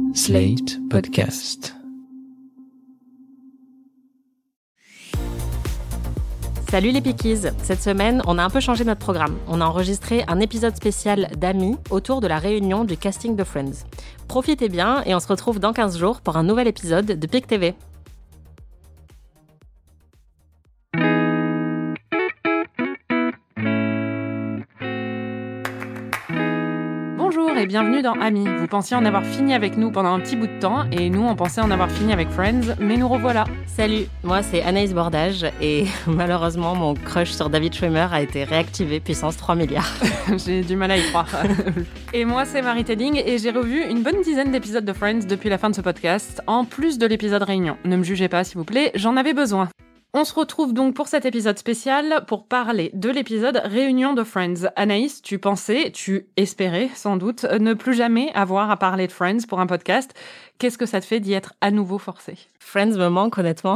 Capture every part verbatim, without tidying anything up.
Slate Podcast. Salut les Pickies! Cette semaine, on a un peu changé notre programme. On a enregistré un épisode spécial d'Amis autour de la réunion du casting de Friends. Profitez bien et on se retrouve dans quinze jours pour un nouvel épisode de Pic T V. Bonjour et bienvenue dans Amis. Vous pensiez en avoir fini avec nous pendant un petit bout de temps et nous on pensait en avoir fini avec Friends, mais nous revoilà. Salut, moi c'est Anaïs Bordage et malheureusement mon crush sur David Schwimmer a été réactivé puissance trois milliards. J'ai du mal à y croire. Et moi c'est Marie Telling et j'ai revu une bonne dizaine d'épisodes de Friends depuis la fin de ce podcast, en plus de l'épisode Réunion. Ne me jugez pas s'il vous plaît, j'en avais besoin. On se retrouve donc pour cet épisode spécial pour parler de l'épisode Réunion de Friends. Anaïs, tu pensais, tu espérais sans doute, ne plus jamais avoir à parler de Friends pour un podcast. Qu'est-ce que ça te fait d'y être à nouveau forcé ? Friends me manque honnêtement.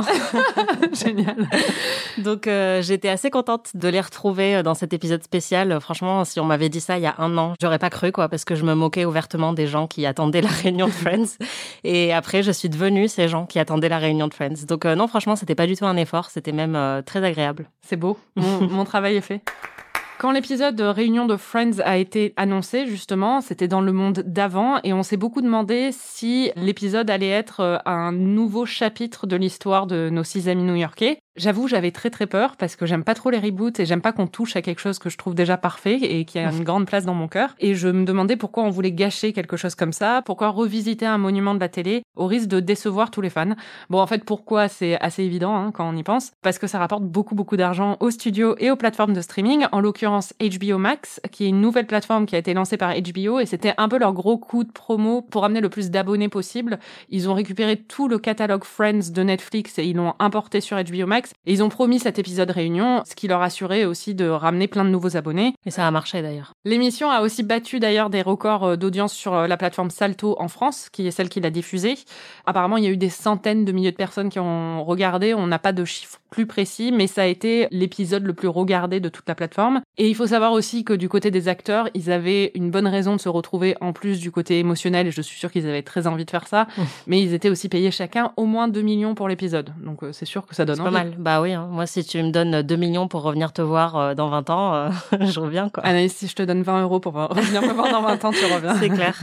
Génial. Donc euh, j'étais assez contente de les retrouver dans cet épisode spécial. Franchement, si on m'avait dit ça il y a un an, j'aurais pas cru quoi, parce que je me moquais ouvertement des gens qui attendaient la réunion de Friends. Et après, je suis devenue ces gens qui attendaient la réunion de Friends. Donc euh, non, franchement, c'était pas du tout un effort, c'était même euh, très agréable. C'est beau, mon, mon travail est fait. Quand l'épisode de Réunion de Friends a été annoncé, justement, c'était dans le monde d'avant et on s'est beaucoup demandé si l'épisode allait être un nouveau chapitre de l'histoire de nos six amis new-yorkais. J'avoue, j'avais très très peur parce que j'aime pas trop les reboots et j'aime pas qu'on touche à quelque chose que je trouve déjà parfait et qui a une grande place dans mon cœur. Et je me demandais pourquoi on voulait gâcher quelque chose comme ça, pourquoi revisiter un monument de la télé au risque de décevoir tous les fans. Bon, en fait, pourquoi c'est assez évident hein, quand on y pense, parce que ça rapporte beaucoup beaucoup d'argent aux studios et aux plateformes de streaming, en l'occurrence H B O Max, qui est une nouvelle plateforme qui a été lancée par H B O et c'était un peu leur gros coup de promo pour amener le plus d'abonnés possible. Ils ont récupéré tout le catalogue Friends de Netflix et ils l'ont importé sur H B O Max. Et ils ont promis cet épisode Réunion, ce qui leur assurait aussi de ramener plein de nouveaux abonnés. Et ça a marché d'ailleurs. L'émission a aussi battu d'ailleurs des records d'audience sur la plateforme Salto en France, qui est celle qui l'a diffusée. Apparemment, il y a eu des centaines de milliers de personnes qui ont regardé. On n'a pas de chiffres plus précis, mais ça a été l'épisode le plus regardé de toute la plateforme. Et il faut savoir aussi que du côté des acteurs, ils avaient une bonne raison de se retrouver en plus du côté émotionnel, et je suis sûre qu'ils avaient très envie de faire ça. Mmh. Mais ils étaient aussi payés chacun au moins deux millions pour l'épisode. Donc euh, c'est sûr que ça donne c'est envie. Pas mal. Bah oui, hein. Moi si tu me donnes deux millions pour revenir te voir euh, dans vingt ans, euh, je reviens quoi. Anaïs, si je te donne vingt euros pour revenir me voir dans vingt ans, tu reviens. C'est clair.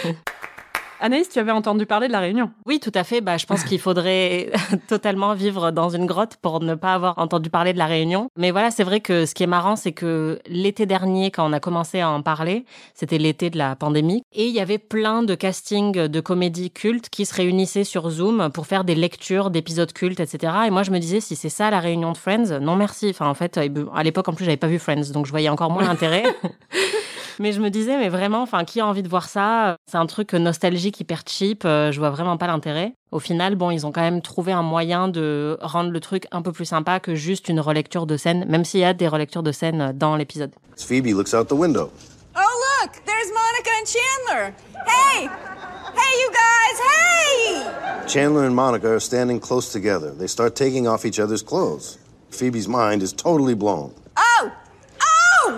Anaïs, tu avais entendu parler de la Réunion ? Oui, tout à fait. Bah, je pense qu'il faudrait totalement vivre dans une grotte pour ne pas avoir entendu parler de la Réunion. Mais voilà, c'est vrai que ce qui est marrant, c'est que l'été dernier, quand on a commencé à en parler, c'était l'été de la pandémie, et il y avait plein de castings de comédies cultes qui se réunissaient sur Zoom pour faire des lectures d'épisodes cultes, et cetera. Et moi, je me disais, si c'est ça la Réunion de Friends, non merci. Enfin, en fait, à l'époque, en plus, j'avais pas vu Friends, donc je voyais encore moins l'intérêt. Mais je me disais, mais vraiment, enfin, qui a envie de voir ça ? C'est un truc nostalgique, hyper cheap, euh, je vois vraiment pas l'intérêt. Au final, bon, ils ont quand même trouvé un moyen de rendre le truc un peu plus sympa que juste une relecture de scène, même s'il y a des relectures de scène dans l'épisode. Phoebe looks out the window. Oh look, there's Monica and Chandler. Hey, hey you guys, hey! Chandler and Monica are standing close together. They start taking off each other's clothes. Phoebe's mind is totally blown. Oh! Oh!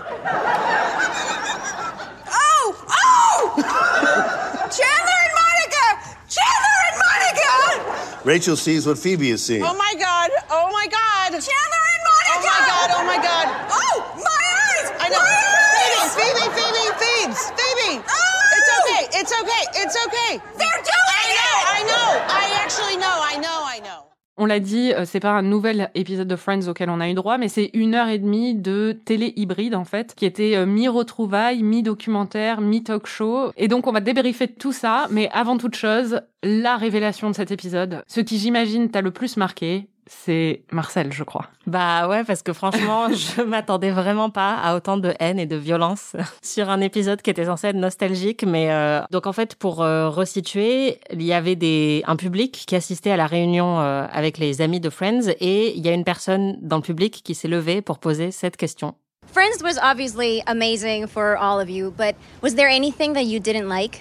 Chandler and Monica! Chandler and Monica! Rachel sees what Phoebe is seeing. Oh my God! Oh my God! Chandler and Monica! Oh my God! Oh my God! Oh, my eyes! I know. My eyes! Phoebe, Phoebe, Phoebe, Phoebes, Phoebe. Oh! It's okay. It's okay. It's okay. They're doing I know. it! I know. I actually know. I know. I know. On l'a dit, c'est pas un nouvel épisode de Friends auquel on a eu droit, mais c'est une heure et demie de télé hybride, en fait, qui était mi-retrouvailles, mi-documentaire, mi-talk show. Et donc, on va débriefer tout ça, mais avant toute chose, la révélation de cet épisode, ce qui, j'imagine, t'a le plus marqué, c'est Marcel, je crois. Bah ouais, parce que franchement, je m'attendais vraiment pas à autant de haine et de violence sur un épisode qui était censé être nostalgique. Mais euh... donc en fait, pour euh, resituer, il y avait des un public qui assistait à la réunion euh, avec les amis de Friends, et il y a une personne dans le public qui s'est levée pour poser cette question. Friends was obviously amazing for all of you, but was there anything that you didn't like?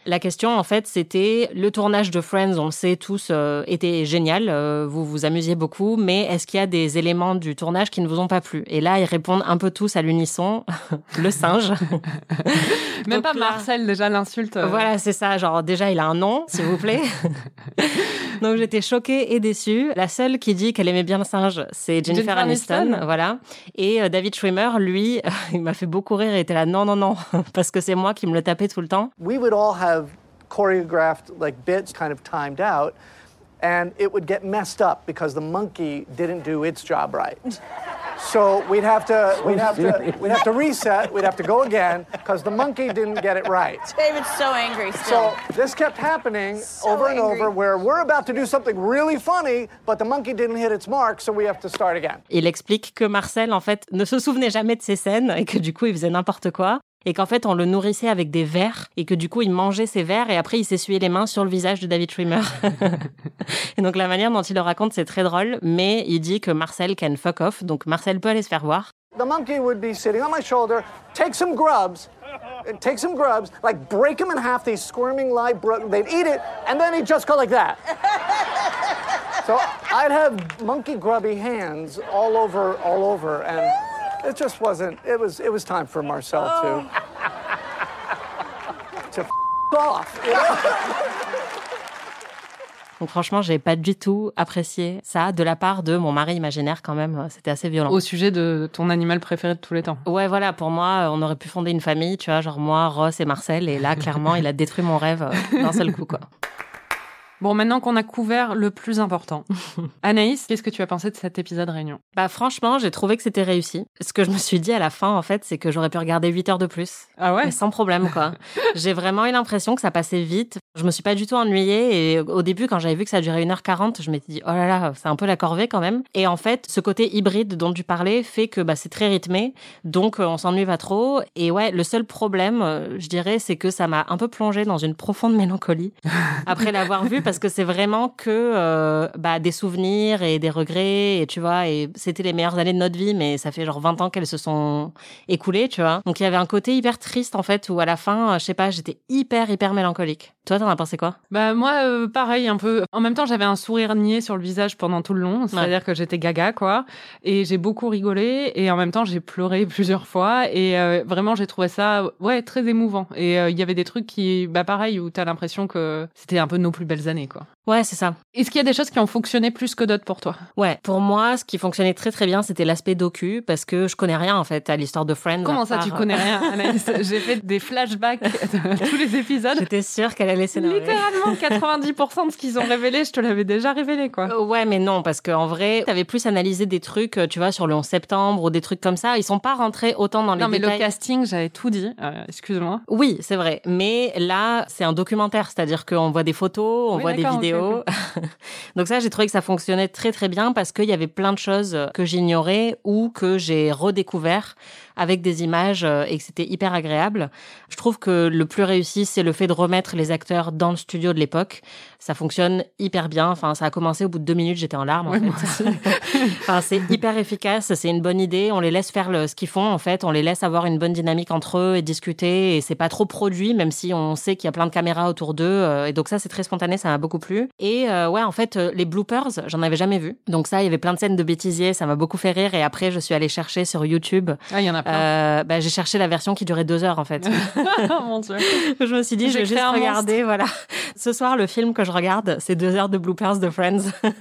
La question, en fait, c'était le tournage de Friends, on le sait tous, euh, était génial. Euh, vous vous amusiez beaucoup, mais est-ce qu'il y a des éléments du tournage qui ne vous ont pas plu? Et là, ils répondent un peu tous à l'unisson. Le singe. Même Donc pas là, Marcel, déjà, l'insulte. euh. Voilà, c'est ça. Genre, déjà, il a un nom, s'il vous plaît. Donc, j'étais choquée et déçue. La seule qui dit qu'elle aimait bien le singe, c'est Jennifer, Jennifer Aniston. Aniston. Voilà. Et euh, David Schwimmer, lui, il m'a fait beaucoup rire et était là, non, non, non, parce que c'est moi qui me le tapais tout le temps. We would all have choreographed like bits kind of timed out, and it would get messed up because the monkey didn't do its job right. So we'd have to we'd have to we'd have to reset, we'd have to go again because the monkey didn't get it right. David's so angry still. So this kept happening So over and angry. over where we're about to do something really funny, but the monkey didn't hit its mark, so we have to start again. Il explique que Marcel, en fait, ne se souvenait jamais de ces scènes et que du coup, il faisait n'importe quoi. Et qu'en fait, on le nourrissait avec des verres et que du coup, il mangeait ses verres et après, il s'essuyait les mains sur le visage de David Schwimmer. Et donc, la manière dont il le raconte, c'est très drôle, mais il dit que Marcel can fuck off, donc Marcel peut aller se faire voir. The monkey would be sitting on my shoulder, take some grubs, take some grubs, like break them in half, these squirming live bro- they'd eat it, and then he'd just go like that. So I'd have monkey grubby hands all over, all over, and it just wasn't, it was, it was time for Marcel to, to f*** off, you know? Donc franchement, j'ai pas du tout apprécié ça de la part de mon mari imaginaire quand même. C'était assez violent. Au sujet de ton animal préféré de tous les temps. Ouais, voilà, pour moi, on aurait pu fonder une famille, tu vois, genre moi, Ross et Marcel. Et là, clairement, il a détruit mon rêve euh, d'un seul coup, quoi. Bon, maintenant qu'on a couvert le plus important. Anaïs, qu'est-ce que tu as pensé de cet épisode Réunion? Bah franchement, j'ai trouvé que c'était réussi. Ce que je me suis dit à la fin, en fait, c'est que j'aurais pu regarder huit heures de plus. Ah ouais? Mais sans problème, quoi. J'ai vraiment eu l'impression que ça passait vite. Je me suis pas du tout ennuyée. Et au début, quand j'avais vu que ça durait une heure quarante, je m'étais dit, oh là là, c'est un peu la corvée quand même. Et en fait, ce côté hybride dont tu parlais fait que bah, c'est très rythmé. Donc, on s'ennuie pas trop. Et ouais, le seul problème, je dirais, c'est que ça m'a un peu plongée dans une profonde mélancolie après l'avoir vu, parce que c'est vraiment que euh, bah, des souvenirs et des regrets. Et tu vois, et c'était les meilleures années de notre vie, mais ça fait genre vingt ans qu'elles se sont écoulées, tu vois. Donc, il y avait un côté hyper triste, en fait, où à la fin, je sais pas, j'étais hyper, hyper mélancolique. Toi, t'en as pensé quoi? Bah moi, euh, pareil, un peu. En même temps, j'avais un sourire niais sur le visage pendant tout le long, c'est-à-dire ouais. que j'étais gaga, quoi. Et j'ai beaucoup rigolé, et en même temps, j'ai pleuré plusieurs fois, et euh, vraiment, j'ai trouvé ça, ouais, très émouvant. Et il euh, y avait des trucs qui, bah pareil, où t'as l'impression que c'était un peu nos plus belles années, quoi. Ouais, c'est ça. Est-ce qu'il y a des choses qui ont fonctionné plus que d'autres pour toi? Ouais, pour moi, ce qui fonctionnait très très bien, c'était l'aspect docu, parce que je connais rien en fait à l'histoire de Friends. Comment ça, part... tu connais rien, Anaïs? J'ai fait des flashbacks de tous les épisodes. J'étais sûre qu'elle allait s'énerver. Littéralement, quatre-vingt-dix pour cent de ce qu'ils ont révélé, je te l'avais déjà révélé, quoi. Euh, ouais, mais non, parce qu'en vrai, t'avais plus analysé des trucs, tu vois, sur le onze septembre ou des trucs comme ça. Ils sont pas rentrés autant dans les non, détails. Non, mais le casting, j'avais tout dit. Euh, excuse-moi. Oui, c'est vrai. Mais là, c'est un documentaire, c'est-à-dire qu'on voit des photos, on oui, voit des vidéos. Okay, okay. Donc ça, j'ai trouvé que ça fonctionnait très très bien parce qu'il y avait plein de choses que j'ignorais ou que j'ai redécouvert avec des images et que c'était hyper agréable. Je trouve que le plus réussi, c'est le fait de remettre les acteurs dans le studio de l'époque. Ça fonctionne hyper bien. Enfin, ça a commencé au bout de deux minutes, j'étais en larmes, en oui, fait. Enfin, c'est hyper efficace, c'est une bonne idée. On les laisse faire le, ce qu'ils font, en fait. On les laisse avoir une bonne dynamique entre eux et discuter. Et c'est pas trop produit, même si on sait qu'il y a plein de caméras autour d'eux. Et donc ça, c'est très spontané, ça m'a beaucoup plu. Et euh, ouais, en fait, les bloopers, j'en avais jamais vu. Donc ça, il y avait plein de scènes de bêtisier, ça m'a beaucoup fait rire. Et après, je suis allée chercher sur YouTube. Ah, il y en a plein. Euh, bah, j'ai cherché la version qui durait deux heures, en fait. Oh mon Dieu. Je me suis dit, je vais juste regarder, voilà. Ce soir, le film que je regarde, c'est deux heures de bloopers de Friends.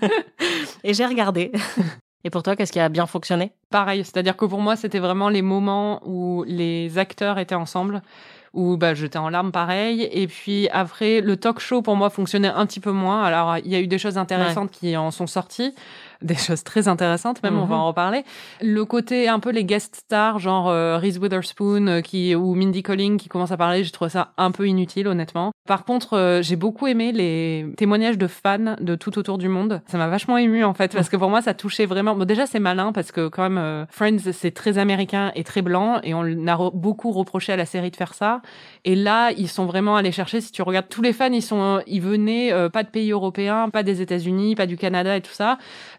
Et j'ai regardé. Et pour toi, qu'est-ce qui a bien fonctionné? Pareil, c'est-à-dire que pour moi, c'était vraiment les moments où les acteurs étaient ensemble, où bah, j'étais en larmes pareil. Et puis après, le talk show, pour moi, fonctionnait un petit peu moins. Alors, il y a eu des choses intéressantes ouais. qui en sont sorties. Des choses très intéressantes, même, mm-hmm. on va en reparler. Le côté un peu les guest stars, genre euh, Reese Witherspoon euh, qui, ou Mindy Kaling qui commence à parler, j'ai trouvé ça un peu inutile, honnêtement. Par contre, euh, j'ai beaucoup aimé les témoignages de fans de tout autour du monde. Ça m'a vachement émue, en fait, parce que pour moi, ça touchait vraiment... Bon, déjà, c'est malin, parce que quand même, euh, Friends, c'est très américain et très blanc, et on a re- beaucoup reproché à la série de faire ça. Et là, ils sont vraiment allés chercher, si tu regardes, tous les fans, ils sont, ils venaient euh, pas de pays européens, pas des États-Unis, pas du Canada et tout ça. Ils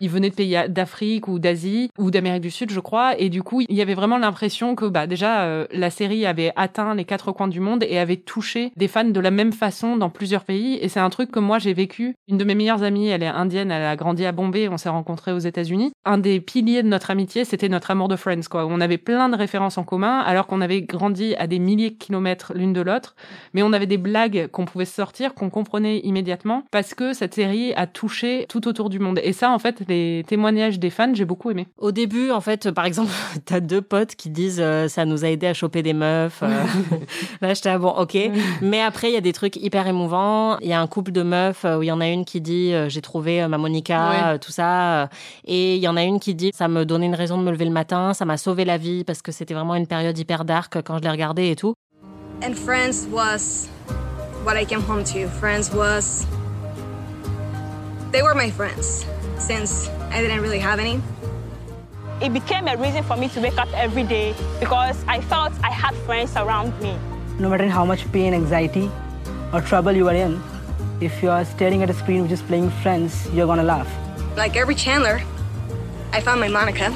ils venaient de pays d'Afrique ou d'Asie ou d'Amérique du Sud, je crois. Et du coup, il y avait vraiment l'impression que bah déjà euh, la série avait atteint les quatre coins du monde et avait touché des fans de la même façon dans plusieurs pays. Et c'est un truc que moi j'ai vécu. Une de mes meilleures amies, elle est indienne, elle a grandi à Bombay, on s'est rencontrés aux États-Unis. Un des piliers de notre amitié, c'était notre amour de Friends, quoi. On avait plein de références en commun, alors qu'on avait grandi à des milliers de kilomètres l'une de l'autre, mais on avait des blagues qu'on pouvait sortir, qu'on comprenait immédiatement, parce que cette série a touché tout autour du monde. Et ça, en fait, les témoignages des fans, j'ai beaucoup aimé. Au début, en fait, par exemple, t'as deux potes qui disent euh, ça nous a aidé à choper des meufs. Euh... Là, j'étais ah bon, ok. Mais après, il y a des trucs hyper émouvants. Il y a un couple de meufs où il y en a une qui dit euh, j'ai trouvé euh, ma Monica, oui. euh, tout ça. Et il y en a une qui dit ça me donnait une raison de me lever le matin, ça m'a sauvé la vie parce que c'était vraiment une période hyper dark quand je l'ai regardée et tout. And Friends was what I came home to. Friends was... They were my friends, since I didn't really have any. It became a reason for me to wake up every day because I felt I had friends around me. No matter how much pain, anxiety, or trouble you are in, if you are staring at a screen which is playing Friends, you're gonna laugh. Like every Chandler, I found my Monica.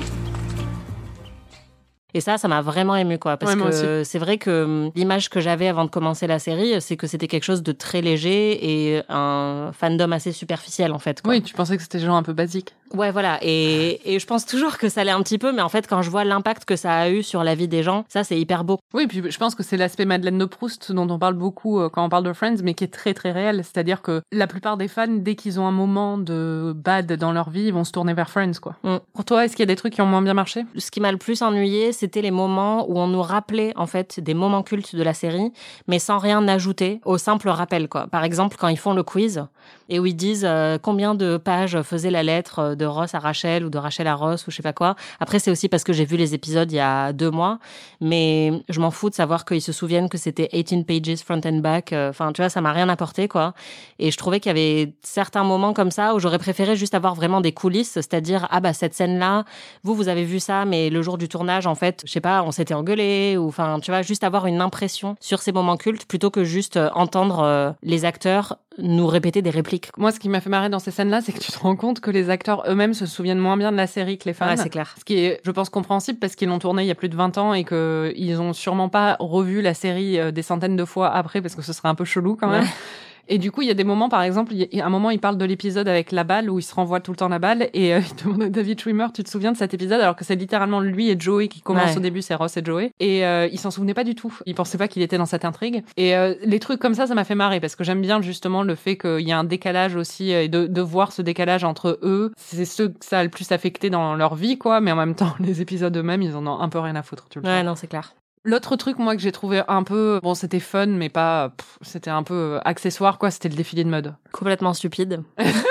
Et ça, ça m'a vraiment ému, quoi. Parce ouais, que c'est vrai que l'image que j'avais avant de commencer la série, c'est que c'était quelque chose de très léger et un fandom assez superficiel, en fait, quoi. Oui, tu pensais que c'était genre un peu basique. Ouais, voilà. Et, et je pense toujours que ça l'est un petit peu, mais en fait, quand je vois l'impact que ça a eu sur la vie des gens, ça, c'est hyper beau. Oui, puis je pense que c'est l'aspect Madeleine de Proust dont on parle beaucoup quand on parle de Friends, mais qui est très, très réel. C'est-à-dire que la plupart des fans, dès qu'ils ont un moment de bad dans leur vie, ils vont se tourner vers Friends, quoi. Mm. Pour toi, est-ce qu'il y a des trucs qui ont moins bien marché ? Ce qui m'a le plus ennuyé, c'était les moments où on nous rappelait, en fait, des moments cultes de la série, mais sans rien ajouter au simple rappel, quoi. Par exemple, quand ils font le quiz et où ils disent euh, combien de pages faisait la lettre de Ross à Rachel ou de Rachel à Ross ou je sais pas quoi. Après, c'est aussi parce que j'ai vu les épisodes il y a deux mois, mais je m'en fous de savoir qu'ils se souviennent que c'était eighteen pages front and back. Enfin, tu vois, ça m'a rien apporté, quoi. Et je trouvais qu'il y avait certains moments comme ça où j'aurais préféré juste avoir vraiment des coulisses, c'est-à-dire, ah bah, cette scène-là, vous, vous avez vu ça, mais le jour du tournage, en fait, je sais pas, on s'était engueulé, ou enfin, tu vois, juste avoir une impression sur ces moments cultes plutôt que juste entendre euh, les acteurs nous répéter des répliques. Moi, ce qui m'a fait marrer dans ces scènes-là, c'est que tu te rends compte que les acteurs eux-mêmes se souviennent moins bien de la série que les fans. Ouais, c'est clair. Ce qui est, je pense, compréhensible parce qu'ils l'ont tournée il y a plus de vingt ans et qu'ils ont sûrement pas revu la série des centaines de fois après parce que ce serait un peu chelou quand même. Ouais. Et du coup, il y a des moments, par exemple, il y a un moment, il parle de l'épisode avec la balle, où il se renvoie tout le temps la balle, et euh, il demande à David Schwimmer, tu te souviens de cet épisode, alors que c'est littéralement lui et Joey qui commencent ouais. au début, c'est Ross et Joey, et euh, il s'en souvenait pas du tout. Il pensait pas qu'il était dans cette intrigue. Et euh, les trucs comme ça, ça m'a fait marrer, parce que j'aime bien justement le fait qu'il y a un décalage aussi, et de, de voir ce décalage entre eux. C'est ceux que ça a le plus affecté dans leur vie, quoi, mais en même temps, les épisodes eux-mêmes, ils en ont un peu rien à foutre. Tu le ouais, sais. non, c'est clair. L'autre truc, moi, que j'ai trouvé un peu... Bon, c'était fun, mais pas... Pff, c'était un peu accessoire, quoi. C'était le défilé de mode. Complètement stupide.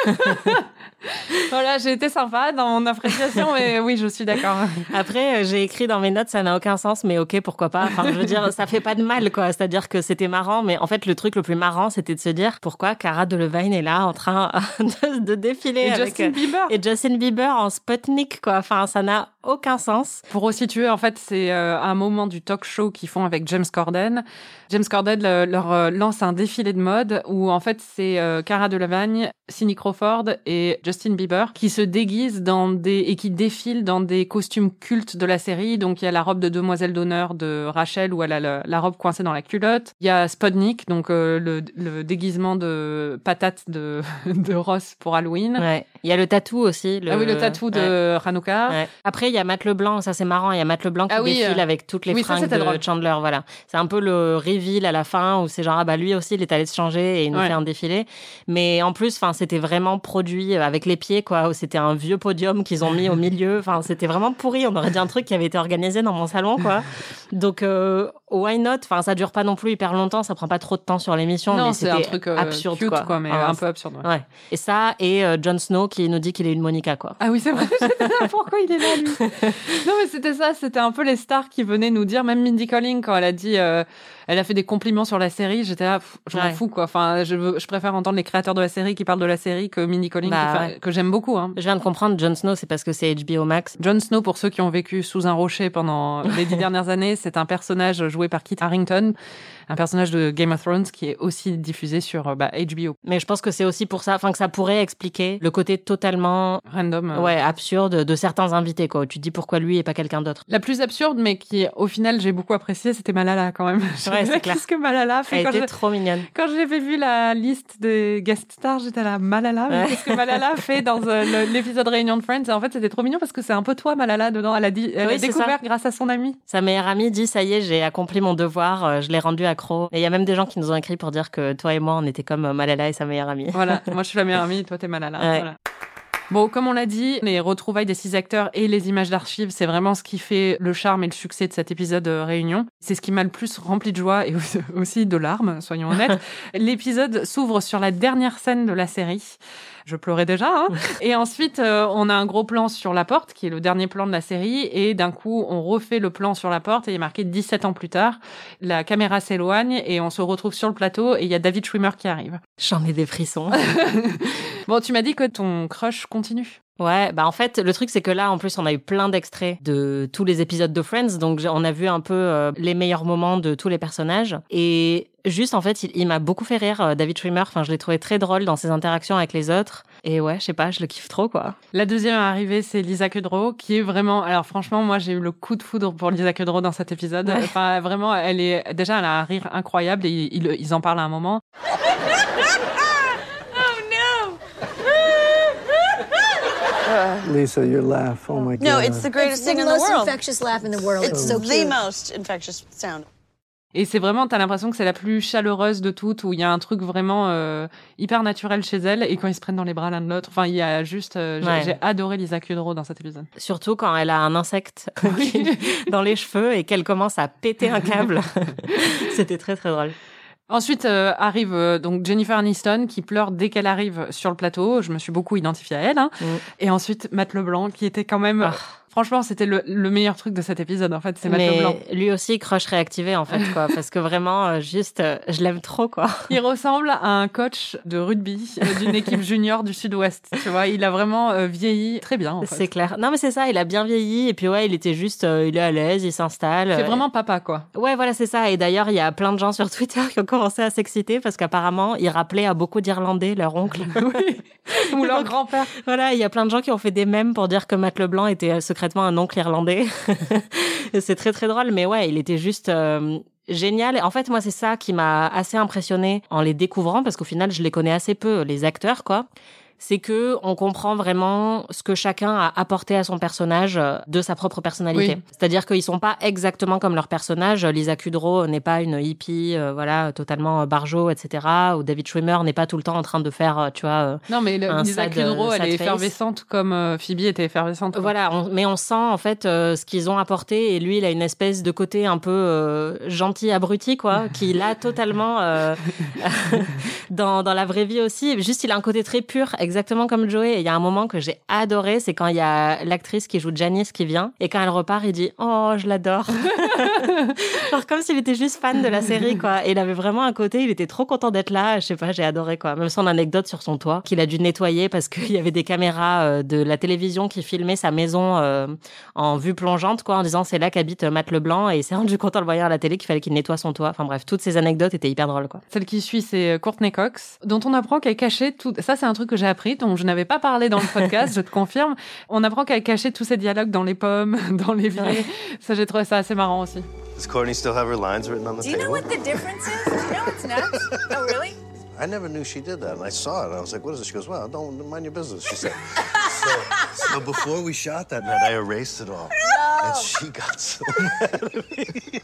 Voilà, j'ai été sympa dans mon appréciation, mais oui, je suis d'accord. Après, j'ai écrit dans mes notes, ça n'a aucun sens, mais ok, pourquoi pas. Enfin, je veux dire, ça fait pas de mal, quoi. C'est-à-dire que c'était marrant, mais en fait, le truc le plus marrant, c'était de se dire pourquoi Cara Delevingne est là en train de, de défiler et avec... Justin Bieber. Et Justin Bieber en Sputnik, quoi. Enfin, ça n'a aucun sens. Pour resituer, en fait, c'est euh, un moment du talk show qu'ils font avec James Corden. James Corden le, leur euh, lance un défilé de mode où, en fait, c'est euh, Cara Delevingne, Cindy Crawford et Justin Bieber qui se déguisent dans des et qui défilent dans des costumes cultes de la série. Donc, il y a la robe de demoiselle d'honneur de Rachel où elle a le, la robe coincée dans la culotte. Il y a Sputnik, donc euh, le, le déguisement de patate de, de Ross pour Halloween. Ouais. Il y a le tatou aussi. Le... Ah oui, le tatou de ouais. Hanukkah. Ouais. Après, il y a Matt Leblanc, ça c'est marrant. Il y a Matt Leblanc qui ah oui, défile euh... avec toutes les oui, fringues ça, de drôle. Chandler. Voilà. C'est un peu le reveal à la fin où c'est genre, ah bah lui aussi, il est allé se changer et il nous ouais. fait un défilé. Mais en plus, enfin, c'était vraiment produit avec les pieds, quoi. Où c'était un vieux podium qu'ils ont mis au milieu. Enfin, c'était vraiment pourri. On aurait dit un truc qui avait été organisé dans mon salon, quoi. Donc, euh, why not? Enfin, ça dure pas non plus hyper longtemps. Ça prend pas trop de temps sur l'émission. Non, mais c'est c'était un truc euh, absurde, cute, quoi. quoi mais ah, un peu absurde. Ouais. ouais. Et ça, et euh, Jon Snow qui nous dit qu'il est une Monica, quoi. Ah oui, c'est vrai. J'étais là, pourquoi il est là, lui? Non, mais c'était ça. C'était un peu les stars qui venaient nous dire, même Mindy Kaling, quand elle a dit, euh, elle a fait des compliments sur la série, j'étais là, pff, je m'en ouais. fous, quoi. Enfin, je, veux, je préfère entendre les créateurs de la série qui parlent de la série que Mindy Kaling, bah, qui, ouais. que j'aime beaucoup, hein. Je viens de comprendre, Jon Snow, c'est parce que c'est H B O Max. Jon Snow, pour ceux qui ont vécu sous un rocher pendant les dix dernières années, c'est un personnage joué par Kit Harington, un personnage de Game of Thrones qui est aussi diffusé sur bah, H B O. Mais je pense que c'est aussi pour ça, enfin que ça pourrait expliquer le côté totalement random, euh... ouais, absurde de certains invités, quoi. Tu te dis pourquoi lui et pas quelqu'un d'autre. La plus absurde, mais qui au final j'ai beaucoup apprécié, c'était Malala quand même. Ouais, c'est clair. Qu'est-ce que Malala fait? Elle quand était je... trop mignonne. Quand j'avais vu la liste des guest stars, j'étais là, Malala, mais ouais. Qu'est-ce que Malala fait dans euh, l'épisode Réunion de Friends? Et en fait, c'était trop mignon parce que c'est un peu toi, Malala, dedans. Elle a, dit, elle oui, a découvert ça. Grâce à son amie. Sa meilleure amie dit, ça y est, j'ai accompli mon devoir, euh, je l'ai rendu accro. Et il y a même des gens qui nous ont écrit pour dire que toi et moi, on était comme Malala et sa meilleure amie. Voilà, moi je suis la meilleure amie, toi t'es Malala. Ouais. Voilà. Bon, comme on l'a dit, les retrouvailles des six acteurs et les images d'archives, c'est vraiment ce qui fait le charme et le succès de cet épisode euh, Réunion. C'est ce qui m'a le plus rempli de joie et aussi de larmes, soyons honnêtes. L'épisode s'ouvre sur la dernière scène de la série. Je pleurais déjà, hein. Et ensuite, euh, on a un gros plan sur la porte, qui est le dernier plan de la série, et d'un coup, on refait le plan sur la porte, et il est marqué dix-sept ans plus tard. La caméra s'éloigne, et on se retrouve sur le plateau, et il y a David Schwimmer qui arrive. J'en ai des frissons. Bon, tu m'as dit que ton crush continue. Ouais, bah en fait, le truc, c'est que là, en plus, on a eu plein d'extraits de tous les épisodes de Friends, donc on a vu un peu euh, les meilleurs moments de tous les personnages. Et juste, en fait, il, il m'a beaucoup fait rire, euh, David Schwimmer. Enfin, je l'ai trouvé très drôle dans ses interactions avec les autres. Et ouais, je sais pas, je le kiffe trop, quoi. La deuxième arrivée, c'est Lisa Kudrow, qui est vraiment... Alors franchement, moi, j'ai eu le coup de foudre pour Lisa Kudrow dans cet épisode. Ouais. Enfin, vraiment, elle est... Déjà, elle a un rire incroyable, et ils, ils en parlent à un moment. Lisa, your laugh, oh my God. No, it's the greatest it's thing the in the most world. infectious laugh in the world. It's It's so the cute. most infectious sound. Et c'est vraiment, t'as l'impression que c'est la plus chaleureuse de toutes, où il y a un truc vraiment euh, hyper naturel chez elle, et quand ils se prennent dans les bras l'un de l'autre, enfin, il y a juste... Euh, ouais. j'ai, j'ai adoré Lisa Kudrow dans cet épisode. Surtout quand elle a un insecte dans les cheveux et qu'elle commence à péter un câble. C'était très, très drôle. Ensuite euh, arrive euh, donc Jennifer Aniston qui pleure dès qu'elle arrive sur le plateau. Je me suis beaucoup identifiée à elle. Hein. Mm. Et ensuite Matt LeBlanc qui était quand même... Ah. Franchement, c'était le, le meilleur truc de cet épisode, en fait, c'est Matt Mais LeBlanc. Lui aussi, crush réactivé, en fait, quoi. Parce que vraiment, euh, juste, euh, je l'aime trop, quoi. Il ressemble à un coach de rugby euh, d'une équipe junior du Sud-Ouest, tu vois. Il a vraiment euh, vieilli très bien, en fait. C'est clair. Non, mais c'est ça, il a bien vieilli. Et puis, ouais, il était juste, euh, il est à l'aise, il s'installe. C'est euh, vraiment papa, quoi. Ouais, voilà, c'est ça. Et d'ailleurs, il y a plein de gens sur Twitter qui ont commencé à s'exciter parce qu'apparemment, il rappelait à beaucoup d'Irlandais leur oncle. Oui. Ou leur grand-père. Voilà, il y a plein de gens qui ont fait des mèmes pour dire que Matt LeBlanc était secrètement un oncle irlandais. C'est très très drôle, mais ouais, il était juste euh, génial. Et en fait, moi, c'est ça qui m'a assez impressionnée en les découvrant, parce qu'au final, je les connais assez peu, les acteurs, quoi. C'est que on comprend vraiment ce que chacun a apporté à son personnage de sa propre personnalité. Oui. C'est-à-dire qu'ils sont pas exactement comme leur personnage. Lisa Kudrow n'est pas une hippie, euh, voilà, totalement barjo, et cetera. Ou David Schwimmer n'est pas tout le temps en train de faire, tu vois, non, mais le, Lisa sad, Kudrow, elle est face. effervescente comme euh, Phoebe était effervescente. Quoi. Voilà, on, mais on sent en fait euh, ce qu'ils ont apporté. Et lui, il a une espèce de côté un peu euh, gentil, abruti, quoi, qu'il a totalement euh, dans dans la vraie vie aussi. Juste, il a un côté très pur. Exactement comme Joey. Et il y a un moment que j'ai adoré, c'est quand il y a l'actrice qui joue Janice qui vient, et quand elle repart, il dit « Oh, je l'adore !» Genre comme s'il était juste fan de la série, quoi. Et il avait vraiment un côté, il était trop content d'être là. Je sais pas, j'ai adoré, quoi. Même son anecdote sur son toit, qu'il a dû nettoyer parce qu'il y avait des caméras euh, de la télévision qui filmaient sa maison euh, en vue plongeante, quoi, en disant « C'est là qu'habite Matt LeBlanc », et il s'est rendu compte en le voyant à la télé qu'il fallait qu'il nettoie son toit. Enfin bref, toutes ces anecdotes étaient hyper drôles, quoi. Celle qui suit, c'est Courtney Cox, dont on apprend qu'elle cachait tout... Ça, c'est un truc que j'ai appris, dont je n'avais pas parlé dans le podcast, je te confirme. On apprend qu'elle cachait tous ces dialogues dans les pommes, dans les vies. Ouais. Ça, j'ai trouvé ça assez marrant aussi. Does Courtney still have her lines written on the Do you table? know what the difference is? Do you know what's next? Oh, really? I never knew she did that, and I saw it. And I was like, what is this? She goes, well, don't mind your business, she said. so, so before we shot that night, I erased it all. No. And she got so mad at me.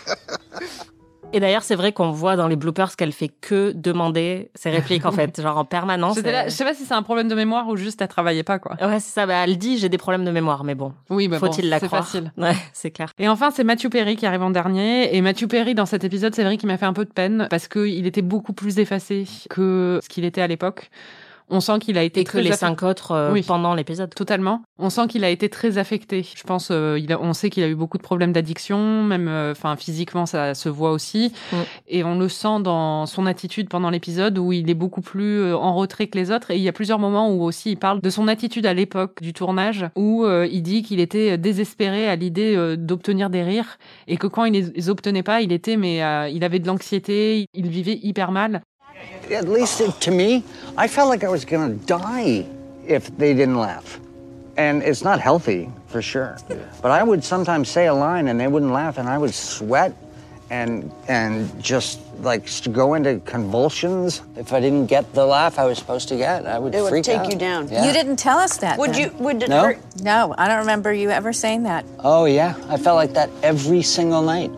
Et d'ailleurs, c'est vrai qu'on voit dans les bloopers qu'elle fait que demander ses répliques, en fait, genre en permanence. J'étais là, je sais pas si c'est un problème de mémoire ou juste elle travaillait pas, quoi. Ouais, c'est ça. Bah, elle dit, j'ai des problèmes de mémoire, mais bon. Oui, bah faut-il bon, la c'est croire? facile. Ouais, c'est clair. Et enfin, c'est Matthew Perry qui arrive en dernier. Et Matthew Perry, dans cet épisode, c'est vrai qu'il m'a fait un peu de peine parce qu'il était beaucoup plus effacé que ce qu'il était à l'époque. On sent qu'il a été et très que les aff... cinq autres euh, oui. pendant l'épisode. Totalement. On sent qu'il a été très affecté. Je pense, euh, il a, on sait qu'il a eu beaucoup de problèmes d'addiction, même, enfin, euh, physiquement, ça se voit aussi. Mm. Et on le sent dans son attitude pendant l'épisode où il est beaucoup plus euh, en retrait que les autres. Et il y a plusieurs moments où aussi il parle de son attitude à l'époque du tournage, où euh, il dit qu'il était désespéré à l'idée euh, d'obtenir des rires et que quand il les, les obtenait pas, il était, mais euh, il avait de l'anxiété, il vivait hyper mal. At least to me, I felt like I was going to die if they didn't laugh. And it's not healthy, for sure. But I would sometimes say a line and they wouldn't laugh and I would sweat and and just like go into convulsions. If I didn't get the laugh I was supposed to get, I would it freak out. It would take out. you down. Yeah. You didn't tell us that. Would then. you would it no? hurt? No, I don't remember you ever saying that. Oh yeah, I felt like that every single night.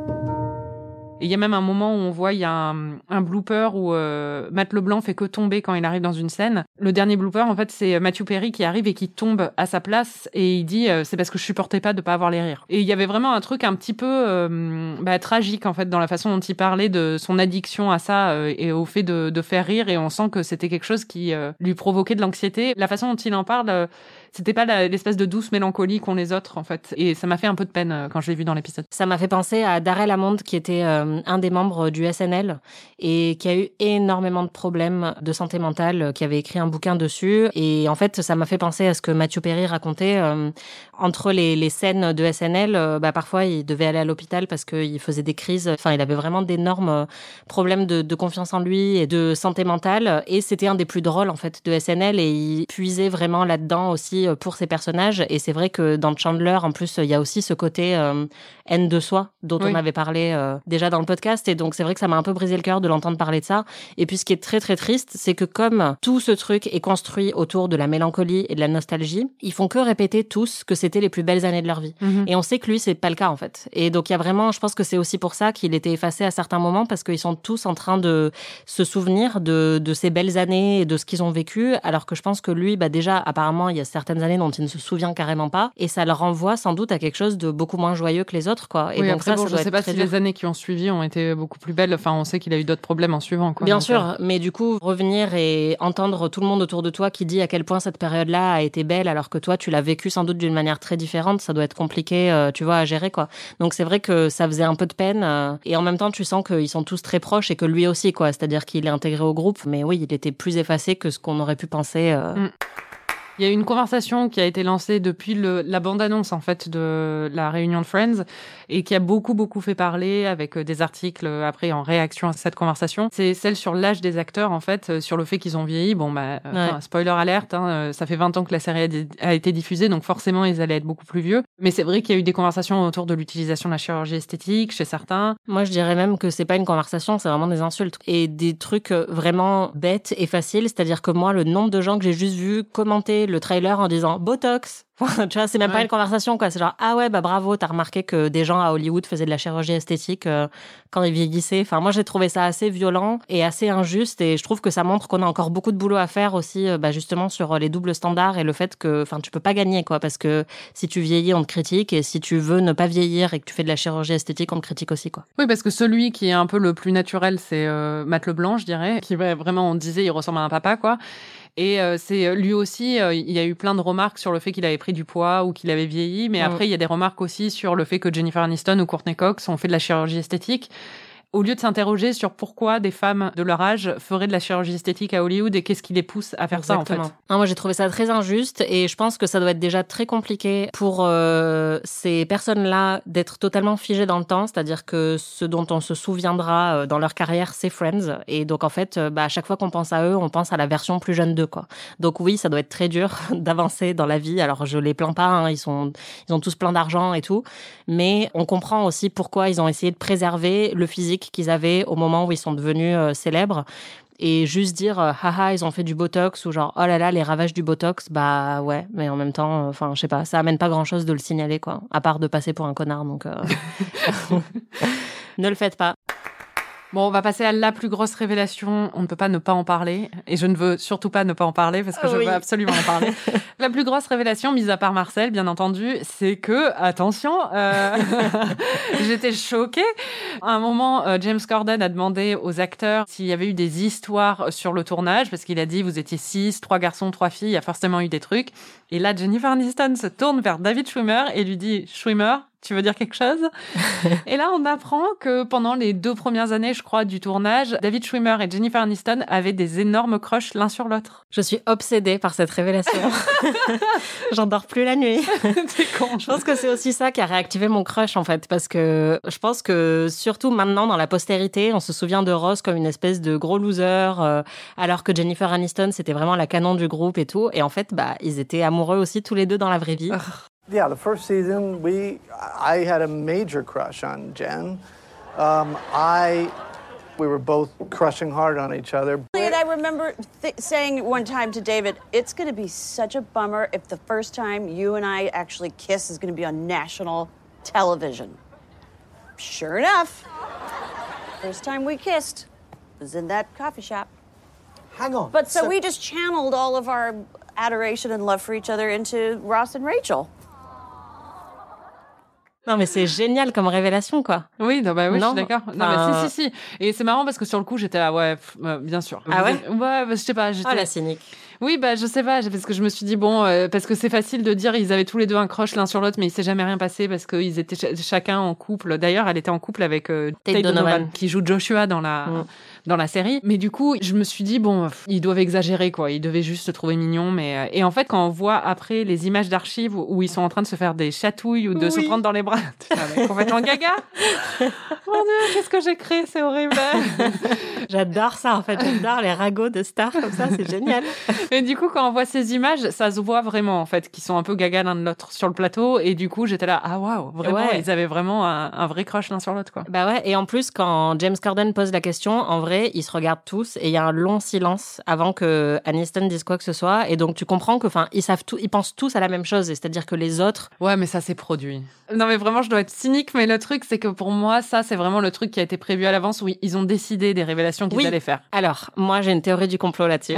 Et il y a même un moment où on voit, il y a un, un blooper où euh, Matt Leblanc fait que tomber quand il arrive dans une scène. Le dernier blooper, en fait, c'est Matthew Perry qui arrive et qui tombe à sa place et il dit euh, « c'est parce que je supportais pas de pas avoir les rires ». Et il y avait vraiment un truc un petit peu euh, bah, tragique, en fait, dans la façon dont il parlait de son addiction à ça euh, et au fait de, de faire rire. Et on sent que c'était quelque chose qui euh, lui provoquait de l'anxiété. La façon dont il en parle... Euh, c'était pas la, l'espèce de douce mélancolie qu'ont les autres, en fait. Et ça m'a fait un peu de peine euh, quand je l'ai vu dans l'épisode. Ça m'a fait penser à Darrell Hammond, qui était euh, un des membres du S N L et qui a eu énormément de problèmes de santé mentale, qui avait écrit un bouquin dessus. Et en fait, ça m'a fait penser à ce que Matthew Perry racontait. Euh, entre les, les scènes de S N L, euh, bah, parfois, il devait aller à l'hôpital parce qu'il faisait des crises. Enfin, il avait vraiment d'énormes problèmes de, de confiance en lui et de santé mentale. Et c'était un des plus drôles, en fait, de S N L. Et il puisait vraiment là-dedans aussi pour ses personnages. Et c'est vrai que dans Chandler, en plus, il y a aussi ce côté euh, haine de soi dont oui. on avait parlé euh, déjà dans le podcast. Et donc, c'est vrai que ça m'a un peu brisé le cœur de l'entendre parler de ça. Et puis, ce qui est très, très triste, c'est que comme tout ce truc est construit autour de la mélancolie et de la nostalgie, ils font que répéter tous que c'était les plus belles années de leur vie. Mm-hmm. Et on sait que lui, c'est pas le cas, en fait. Et donc, il y a vraiment, je pense que c'est aussi pour ça qu'il était effacé à certains moments, parce qu'ils sont tous en train de se souvenir de, de ces belles années et de ce qu'ils ont vécu, alors que je pense que lui, bah, déjà, apparemment, il y a certaines années dont il ne se souvient carrément pas, et ça le renvoie sans doute à quelque chose de beaucoup moins joyeux que les autres, quoi. Et oui, donc après, ça, bon, ça je doit sais être pas très si dur. les années qui ont suivi ont été beaucoup plus belles. Enfin, on sait qu'il a eu d'autres problèmes en suivant, quoi. Bien donc, sûr, euh... mais du coup, revenir et entendre tout le monde autour de toi qui dit à quel point cette période-là a été belle, alors que toi, tu l'as vécu sans doute d'une manière très différente, ça doit être compliqué, euh, tu vois, à gérer, quoi. Donc c'est vrai que ça faisait un peu de peine, euh, et en même temps, tu sens qu'ils sont tous très proches et que lui aussi, quoi. C'est-à-dire qu'il est intégré au groupe, mais oui, il était plus effacé que ce qu'on aurait pu penser. Euh... Mm. Il y a eu une conversation qui a été lancée depuis le, la bande-annonce, en fait, de la réunion de Friends et qui a beaucoup, beaucoup fait parler avec des articles après en réaction à cette conversation. C'est celle sur l'âge des acteurs, en fait, sur le fait qu'ils ont vieilli. Bon, bah, ouais. enfin, spoiler alerte, hein, ça fait vingt ans que la série a, a été diffusée, donc forcément, ils allaient être beaucoup plus vieux. Mais c'est vrai qu'il y a eu des conversations autour de l'utilisation de la chirurgie esthétique chez certains. Moi, je dirais même que c'est pas une conversation, c'est vraiment des insultes. Et des trucs vraiment bêtes et faciles. C'est-à-dire que moi, le nombre de gens que j'ai juste vu commenter le trailer en disant Botox. Enfin, tu vois, c'est même ouais. pas une conversation, quoi. C'est genre, ah ouais, bah bravo, t'as remarqué que des gens à Hollywood faisaient de la chirurgie esthétique euh, quand ils vieillissaient. Enfin, moi, j'ai trouvé ça assez violent et assez injuste, et je trouve que ça montre qu'on a encore beaucoup de boulot à faire aussi, euh, bah, justement, sur les doubles standards et le fait que, enfin, tu peux pas gagner, quoi, parce que si tu vieillis, on te critique, et si tu veux ne pas vieillir et que tu fais de la chirurgie esthétique, on te critique aussi, quoi. Oui, parce que celui qui est un peu le plus naturel, c'est euh, Matt Leblanc, je dirais, qui va vraiment, on disait, il ressemble à un papa, quoi. Et euh, c'est lui aussi, euh, il y a eu plein de remarques sur le fait qu'il avait pris du poids ou qu'il avait vieilli, mais mmh. après il y a des remarques aussi sur le fait que Jennifer Aniston ou Courtney Cox ont fait de la chirurgie esthétique. Au lieu de s'interroger sur pourquoi des femmes de leur âge feraient de la chirurgie esthétique à Hollywood et qu'est-ce qui les pousse à faire Exactement. ça, en fait. Non, moi, j'ai trouvé ça très injuste, et je pense que ça doit être déjà très compliqué pour euh, ces personnes-là d'être totalement figées dans le temps, c'est-à-dire que ce dont on se souviendra euh, dans leur carrière, c'est Friends. Et donc, en fait, euh, bah, à chaque fois qu'on pense à eux, on pense à la version plus jeune d'eux, quoi. Donc oui, ça doit être très dur d'avancer dans la vie. Alors, je les plains pas, hein, ils sont, ils ont tous plein d'argent et tout, mais on comprend aussi pourquoi ils ont essayé de préserver le physique qu'ils avaient au moment où ils sont devenus euh, célèbres. Et juste dire euh, haha, ils ont fait du botox, ou genre oh là là, les ravages du botox, bah ouais, mais en même temps, enfin euh, je sais pas, ça amène pas grand chose de le signaler, quoi, à part de passer pour un connard, donc euh... ne le faites pas. Bon, on va passer à la plus grosse révélation. On ne peut pas ne pas en parler. Et je ne veux surtout pas ne pas en parler parce que je oui. veux absolument en parler. La plus grosse révélation, mis à part Marcel, bien entendu, c'est que, attention, euh... j'étais choquée. À un moment, euh, James Corden a demandé aux acteurs s'il y avait eu des histoires sur le tournage parce qu'il a dit, vous étiez six, trois garçons, trois filles, il y a forcément eu des trucs. Et là, Jennifer Aniston se tourne vers David Schwimmer et lui dit, Schwimmer, tu veux dire quelque chose? Et là, on apprend que pendant les deux premières années, je crois, du tournage, David Schwimmer et Jennifer Aniston avaient des énormes crushs l'un sur l'autre. Je suis obsédée par cette révélation. J'en dors plus la nuit. T'es con. Je pense que c'est aussi ça qui a réactivé mon crush, en fait, parce que je pense que surtout maintenant, dans la postérité, on se souvient de Ross comme une espèce de gros loser, euh, alors que Jennifer Aniston, c'était vraiment la canon du groupe et tout. Et en fait, bah, ils étaient amoureux aussi tous les deux dans la vraie vie. Yeah, the first season, we, I had a major crush on Jen. Um, I, we were both crushing hard on each other. And I remember th- saying one time to David, it's going to be such a bummer if the first time you and I actually kiss is going to be on national television. Sure enough, first time we kissed was in that coffee shop. Hang on. But so, so we just channeled all of our adoration and love for each other into Ross and Rachel. Non, mais c'est génial comme révélation, quoi. Oui, non, bah oui, non, je suis d'accord. Non, enfin... mais si, si, si. Et c'est marrant parce que sur le coup, j'étais là, ouais, pff, euh, bien sûr. Ah ouais? Ouais, bah, je sais pas. J'étais... Oh, la cynique. Oui, bah, je sais pas, parce que je me suis dit, bon, euh, parce que c'est facile de dire, ils avaient tous les deux un crush l'un sur l'autre, mais il s'est jamais rien passé parce qu'ils étaient ch- chacun en couple. D'ailleurs, elle était en couple avec euh, Tate, Tate Donovan, Donovan, qui joue Joshua dans la, mm. dans la série. Mais du coup, je me suis dit, bon, pff, ils doivent exagérer, quoi. Ils devaient juste se trouver mignons, mais, euh... et en fait, quand on voit après les images d'archives où, où ils sont en train de se faire des chatouilles ou de oui. se prendre dans les bras, complètement gaga. Mon Dieu, qu'est-ce que j'ai créé, c'est horrible. J'adore ça, en fait. J'adore les ragots de stars comme ça, c'est génial. Et du coup, quand on voit ces images, ça se voit vraiment, en fait, qu'ils sont un peu gaga l'un de l'autre sur le plateau. Et du coup, j'étais là, ah waouh, vraiment, ouais. Ils avaient vraiment un, un vrai crush l'un sur l'autre, quoi. Bah ouais, et en plus, quand James Corden pose la question, en vrai, ils se regardent tous et il y a un long silence avant que Aniston dise quoi que ce soit. Et donc, tu comprends que, enfin, ils savent tout, ils pensent tous à la même chose. C'est-à-dire que les autres. Ouais, mais ça, c'est produit. Non, mais vraiment, je dois être cynique, mais le truc, c'est que pour moi, ça, c'est vraiment le truc qui a été prévu à l'avance où ils ont décidé des révélations qu'ils oui. allaient faire. Alors, moi, j'ai une théorie du complot là-dessus.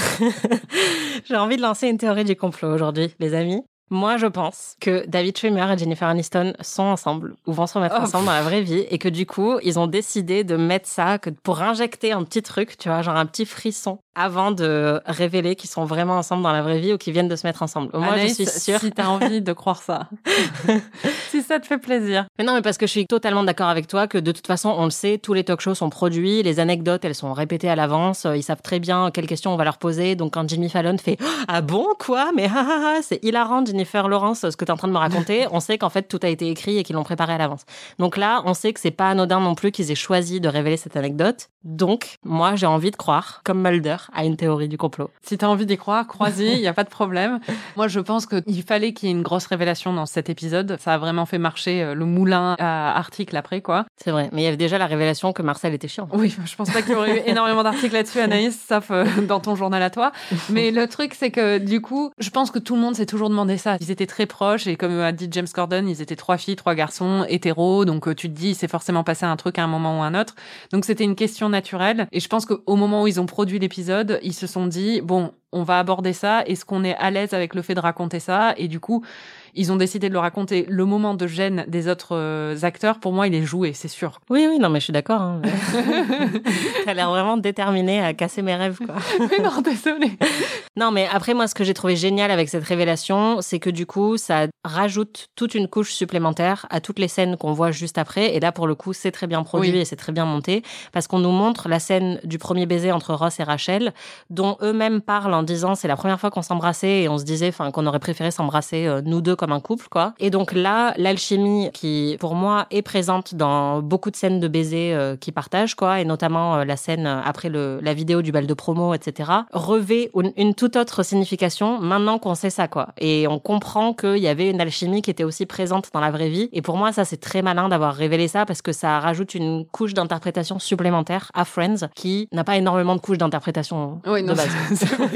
J'ai envie de lancer une théorie du complot aujourd'hui, les amis. Moi, je pense que David Schwimmer et Jennifer Aniston sont ensemble, ou vont se remettre oh, ensemble pff. dans la vraie vie, et que du coup, ils ont décidé de mettre ça que pour injecter un petit truc, tu vois, genre un petit frisson, avant de révéler qu'ils sont vraiment ensemble dans la vraie vie ou qu'ils viennent de se mettre ensemble. Moi, Anaïs, je suis sûre. Si t'as envie de croire ça. Si ça te fait plaisir. Mais non, mais parce que je suis totalement d'accord avec toi que de toute façon, on le sait, tous les talk-shows sont produits, les anecdotes, elles sont répétées à l'avance, ils savent très bien quelles questions on va leur poser. Donc quand Jimmy Fallon fait « Ah bon, quoi? Mais ha ha ha, c'est hilarant, Jennifer Lawrence, ce que t'es en train de me raconter », on sait qu'en fait, tout a été écrit et qu'ils l'ont préparé à l'avance. Donc là, on sait que c'est pas anodin non plus qu'ils aient choisi de révéler cette anecdote. Donc, moi, j'ai envie de croire, comme Mulder, à une théorie du complot. Si t'as envie d'y croire, crois-y, il y a pas de problème. Moi, je pense qu'il fallait qu'il y ait une grosse révélation dans cet épisode. Ça a vraiment fait marcher le moulin à articles après, quoi. C'est vrai, mais il y avait déjà la révélation que Marcel était chiant. Oui, je pense pas qu'il y aurait eu énormément d'articles là-dessus, Anaïs, sauf euh, dans ton journal à toi. Mais le truc, c'est que du coup, je pense que tout le monde s'est toujours demandé ça. Ils étaient très proches et comme a dit James Corden, ils étaient trois filles, trois garçons, hétéros. Donc euh, tu te dis, c'est forcément passé un truc à un moment ou à un autre. Donc c'était une question naturelle. Et je pense qu'au moment où ils ont produit l'épisode, ils se sont dit, bon, on va aborder ça. Est-ce qu'on est à l'aise avec le fait de raconter ça? Et du coup, ils ont décidé de le raconter. Le moment de gêne des autres euh, acteurs, pour moi, il est joué, c'est sûr. Oui, oui, non, mais je suis d'accord. Hein. T'as l'air vraiment déterminée à casser mes rêves, quoi. Mais non, désolée. Non, mais après, moi, ce que j'ai trouvé génial avec cette révélation, c'est que du coup, ça rajoute toute une couche supplémentaire à toutes les scènes qu'on voit juste après. Et là, pour le coup, c'est très bien produit oui. et c'est très bien monté. Parce qu'on nous montre la scène du premier baiser entre Ross et Rachel, dont eux-mêmes parlent en disant c'est la première fois qu'on s'embrassait et on se disait enfin qu'on aurait préféré s'embrasser euh, nous deux comme un couple, quoi. Et donc là, l'alchimie qui, pour moi, est présente dans beaucoup de scènes de baisers euh, qu'ils partagent, quoi, et notamment euh, la scène après le, la vidéo du bal de promo, et cetera, revêt une, une toute autre signification maintenant qu'on sait ça, quoi. Et on comprend qu'il y avait une alchimie qui était aussi présente dans la vraie vie. Et pour moi, ça, c'est très malin d'avoir révélé ça parce que ça rajoute une couche d'interprétation supplémentaire à Friends qui n'a pas énormément de couches d'interprétation oui, de non, base. C'est vrai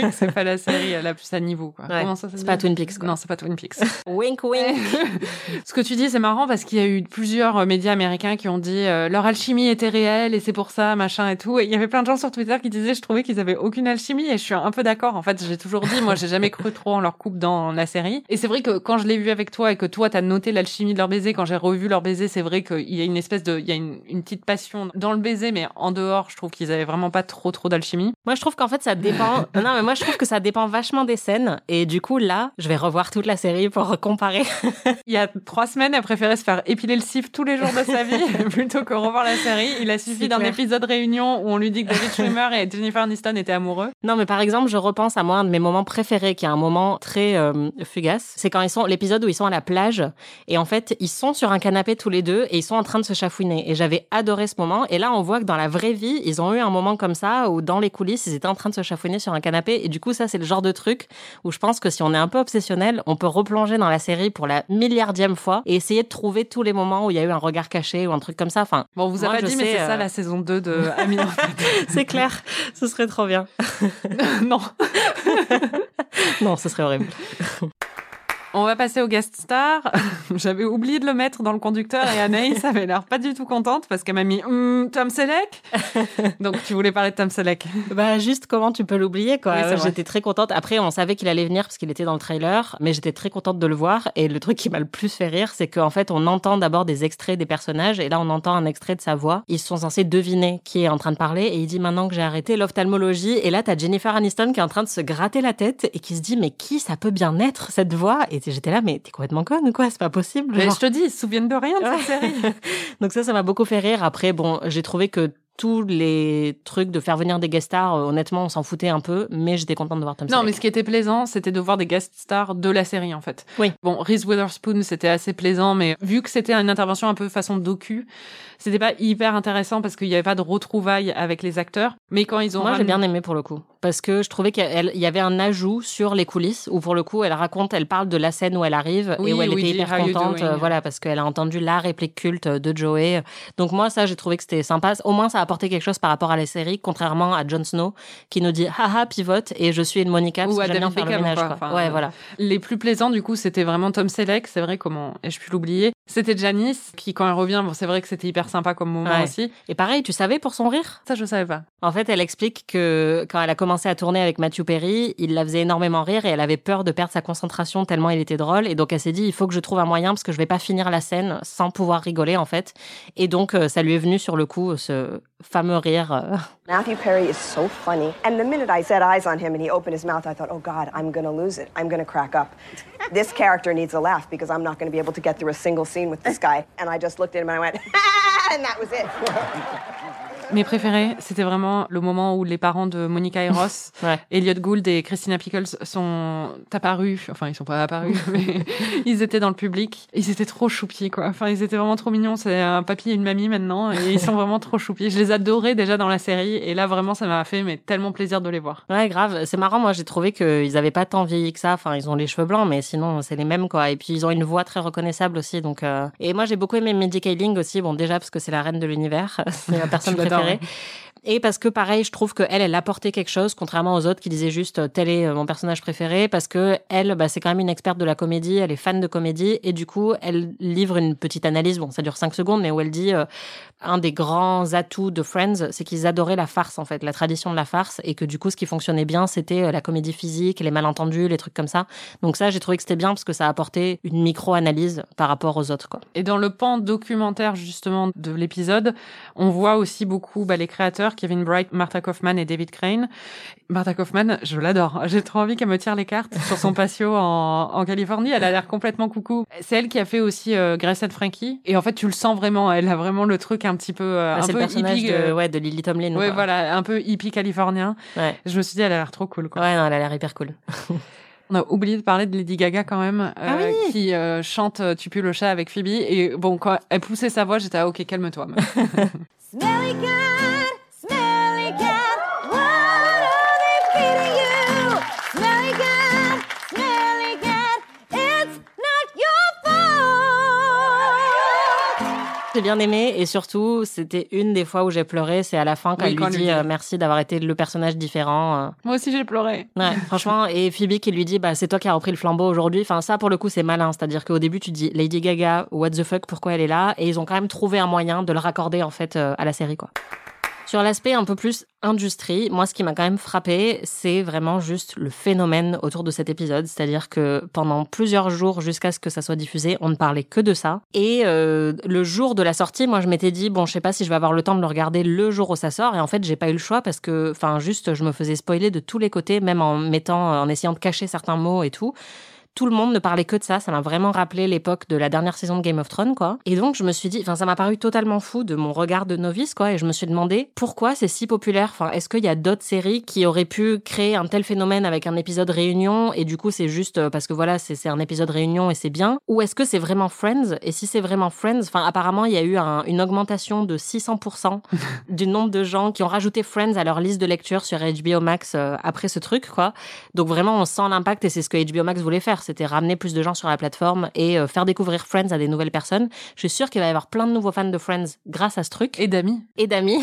c'est pas la série la plus à niveau, quoi. Ouais. Comment ça, ça c'est dit pas Twin Peaks, quoi. Non, c'est pas Twin Peaks. Wink, wink. Ce que tu dis, c'est marrant parce qu'il y a eu plusieurs médias américains qui ont dit euh, leur alchimie était réelle et c'est pour ça, machin et tout. Et il y avait plein de gens sur Twitter qui disaient je trouvais qu'ils avaient aucune alchimie et je suis un peu d'accord. En fait, j'ai toujours dit, moi, j'ai jamais cru trop en leur couple dans la série. Et c'est vrai que quand je l'ai vu avec toi et que toi, t'as noté l'alchimie de leur baiser, quand j'ai revu leur baiser, c'est vrai qu'il y a une espèce de, il y a une, une petite passion dans le baiser, mais en dehors, je trouve qu'ils avaient vraiment pas trop, trop d'alchimie. Moi, je trouve qu'en fait, ça dépend. Non, mais moi, je trouve que ça dépend vachement des scènes. Et du coup, là, je vais revoir toute la série pour comparer. Il y a trois semaines, elle préférait se faire épiler le cif tous les jours de sa vie plutôt que revoir la série. Il a suffi C'est d'un clair. épisode réunion où on lui dit que David Schwimmer et Jennifer Aniston étaient amoureux. Non, mais par exemple, je repense à moi, un de mes moments préférés, qui est un moment très euh, fugace. C'est quand ils sont, l'épisode où ils sont à la plage. Et en fait, ils sont sur un canapé tous les deux et ils sont en train de se chafouiner. Et j'avais adoré ce moment. Et là, on voit que dans la vraie vie, ils ont eu un moment comme ça où dans les coulisses, ils étaient en train de se chafouiner sur un canapé. Et du coup, ça, c'est le genre de truc où je pense que si on est un peu obsessionnel, on peut replonger dans la série pour la milliardième fois et essayer de trouver tous les moments où il y a eu un regard caché ou un truc comme ça. Enfin, bon, on vous a moi, pas je dit, mais sais, c'est euh... ça la saison deux de Amis en fait. C'est clair, ce serait trop bien. Non. Non, ce serait horrible. On va passer au guest star. J'avais oublié de le mettre dans le conducteur et Anaïs avait l'air pas du tout contente parce qu'elle m'a mis hm, Tom Selleck. Donc tu voulais parler de Tom Selleck. Bah juste comment tu peux l'oublier quoi. Oui, c'est vrai. J'étais très contente. Après on savait qu'il allait venir parce qu'il était dans le trailer, mais j'étais très contente de le voir. Et le truc qui m'a le plus fait rire, c'est qu'en fait on entend d'abord des extraits des personnages et là on entend un extrait de sa voix. Ils sont censés deviner qui est en train de parler et il dit maintenant que j'ai arrêté l'ophtalmologie. Et là t'as Jennifer Aniston qui est en train de se gratter la tête et qui se dit mais qui ça peut bien être cette voix. Et j'étais là, mais t'es complètement conne ou quoi? C'est pas possible. Mais genre. je te dis, ils se souviennent de rien de cette série. Donc ça, ça m'a beaucoup fait rire. Après, bon, j'ai trouvé que tous les trucs de faire venir des guest stars, euh, honnêtement, on s'en foutait un peu, mais j'étais contente de voir Tom Selleck. Non, mais ce qui était plaisant, c'était de voir des guest stars de la série, en fait. Oui. Bon, Reese Witherspoon, c'était assez plaisant, mais vu que c'était une intervention un peu façon docu, c'était pas hyper intéressant parce qu'il y avait pas de retrouvailles avec les acteurs. Mais quand ils ont Moi, ramené... j'ai bien aimé pour le coup. Parce que je trouvais qu'il y avait un ajout sur les coulisses où, pour le coup, elle raconte, elle parle de la scène où elle arrive Oui, et où elle oui, était dit, hyper how you contente. doing? euh, voilà, parce qu'elle a entendu la réplique culte de Joey. Donc moi, ça, j'ai trouvé que c'était sympa. Au moins, ça a apporté quelque chose par rapport à la série, contrairement à Jon Snow, qui nous dit haha, pivote, et je suis une Monica parce Ou que à j'aime bien David faire le Beckham, ménage. quoi. Quoi. Enfin, ouais, voilà. Les plus plaisants, du coup, c'était vraiment Tom Selleck. C'est vrai, comment ai-je pu l'oublier? C'était Janice, qui, quand elle revient, bon, c'est vrai que c'était hyper sympa comme moment Ouais. aussi. Et pareil, tu savais pour son rire? Ça, je savais pas. En fait, elle explique que quand elle a commencé à tourner avec Matthew Perry, il la faisait énormément rire et elle avait peur de perdre sa concentration tellement il était drôle. Et donc, elle s'est dit, il faut que je trouve un moyen parce que je vais pas finir la scène sans pouvoir rigoler, en fait. Et donc, euh, ça lui est venu sur le coup, ce fameux rire. euh. Matthew Perry is so funny. And the minute I set eyes on him and he opened his mouth, I thought, oh God, I'm going to lose it. I'm going to crack up. This character needs a laugh because I'm not going to be able to get through a single scene with this guy. And I just looked at him and I went, and that was it. Mes préférés, c'était vraiment le moment où les parents de Monica et Ross, ouais. Elliot Gould et Christina Pickles sont apparus. Enfin, ils sont pas apparus, mais ils étaient dans le public. Ils étaient trop choupis, quoi. Enfin, ils étaient vraiment trop mignons. C'est un papy et une mamie maintenant, et ils sont vraiment trop choupis. Je les adorais déjà dans la série, et là, vraiment, ça m'a fait mais tellement plaisir de les voir. Ouais, grave. C'est marrant. Moi, j'ai trouvé qu'ils avaient pas tant vieilli que ça. Enfin, ils ont les cheveux blancs, mais sinon, c'est les mêmes, quoi. Et puis, ils ont une voix très reconnaissable aussi. Donc, euh... et moi, j'ai beaucoup aimé Mindy Kaling aussi. Bon, déjà, parce que c'est la reine de l'univers. C'est ma personne préférée. Et parce que pareil, je trouve qu'elle, elle apportait quelque chose, contrairement aux autres qui disaient juste tel est mon personnage préféré, parce que elle, bah, c'est quand même une experte de la comédie, elle est fan de comédie, et du coup, elle livre une petite analyse, bon, ça dure cinq secondes, mais où elle dit euh, un des grands atouts de Friends, c'est qu'ils adoraient la farce, en fait, la tradition de la farce, et que du coup, ce qui fonctionnait bien, c'était la comédie physique, les malentendus, les trucs comme ça. Donc ça, j'ai trouvé que c'était bien parce que ça apportait une micro-analyse par rapport aux autres, quoi. Et dans le pan documentaire, justement, de l'épisode, on voit aussi beaucoup bah, les créateurs, Kevin Bright, Martha Kaufman et David Crane. Martha Kaufman, je l'adore. J'ai trop envie qu'elle me tire les cartes sur son patio en, en Californie. Elle a l'air complètement coucou. C'est elle qui a fait aussi euh, Grace and Frankie. Et en fait, tu le sens vraiment. Elle a vraiment le truc un petit peu, euh, bah, un c'est peu le personnage hippie. De, euh... ouais, de Lily Tomlin. Ouais, quoi. voilà, un peu hippie californien. Ouais. Je me suis dit, elle a l'air trop cool, quoi. Ouais, non, elle a l'air hyper cool. On a oublié de parler de Lady Gaga quand même, euh, ah oui qui euh, chante « Tu pues le chat » avec Phoebe. Et bon, quand elle poussait sa voix, j'étais ah, « Ok, calme-toi. » Smelly cat, smelly cat, what are they feeding you? Smelly cat, smelly cat, it's not your fault. j'ai bien aimé et surtout, c'était une des fois où j'ai pleuré, c'est à la fin quand Oui, elle quand lui elle dit lui dit. euh, merci d'avoir été le personnage différent. euh. Moi aussi, j'ai pleuré. Ouais, franchement, et Phoebe qui lui dit bah c'est toi qui as repris le flambeau aujourd'hui. Enfin ça pour le coup c'est malin, c'est-à-dire qu'au début tu dis Lady Gaga, what the fuck, pourquoi elle est là, et ils ont quand même trouvé un moyen de le raccorder en fait euh, à la série quoi. Sur l'aspect un peu plus industrie, moi, ce qui m'a quand même frappé, c'est vraiment juste le phénomène autour de cet épisode. C'est-à-dire que pendant plusieurs jours, jusqu'à ce que ça soit diffusé, on ne parlait que de ça. Et euh, le jour de la sortie, moi, je m'étais dit, bon, je sais pas si je vais avoir le temps de le regarder le jour où ça sort. Et en fait, j'ai pas eu le choix parce que, enfin, juste, je me faisais spoiler de tous les côtés, même en mettant, en essayant de cacher certains mots et tout. Tout le monde ne parlait que de ça. Ça m'a vraiment rappelé l'époque de la dernière saison de Game of Thrones, quoi. Et donc, je me suis dit, enfin, ça m'a paru totalement fou de mon regard de novice, quoi. Et je me suis demandé pourquoi c'est si populaire. Enfin, est-ce qu'il y a d'autres séries qui auraient pu créer un tel phénomène avec un épisode réunion et du coup, c'est juste parce que voilà, c'est, c'est un épisode réunion et c'est bien? Ou est-ce que c'est vraiment Friends? Et si c'est vraiment Friends, enfin, apparemment, il y a eu un, une augmentation de six cents pour cent du nombre de gens qui ont rajouté Friends à leur liste de lecture sur H B O Max euh, après ce truc, quoi. Donc vraiment, on sent l'impact et c'est ce que H B O Max voulait faire. C'était ramener plus de gens sur la plateforme et euh, faire découvrir Friends à des nouvelles personnes. Je suis sûre qu'il va y avoir plein de nouveaux fans de Friends grâce à ce truc. Et d'amis. Et d'amis.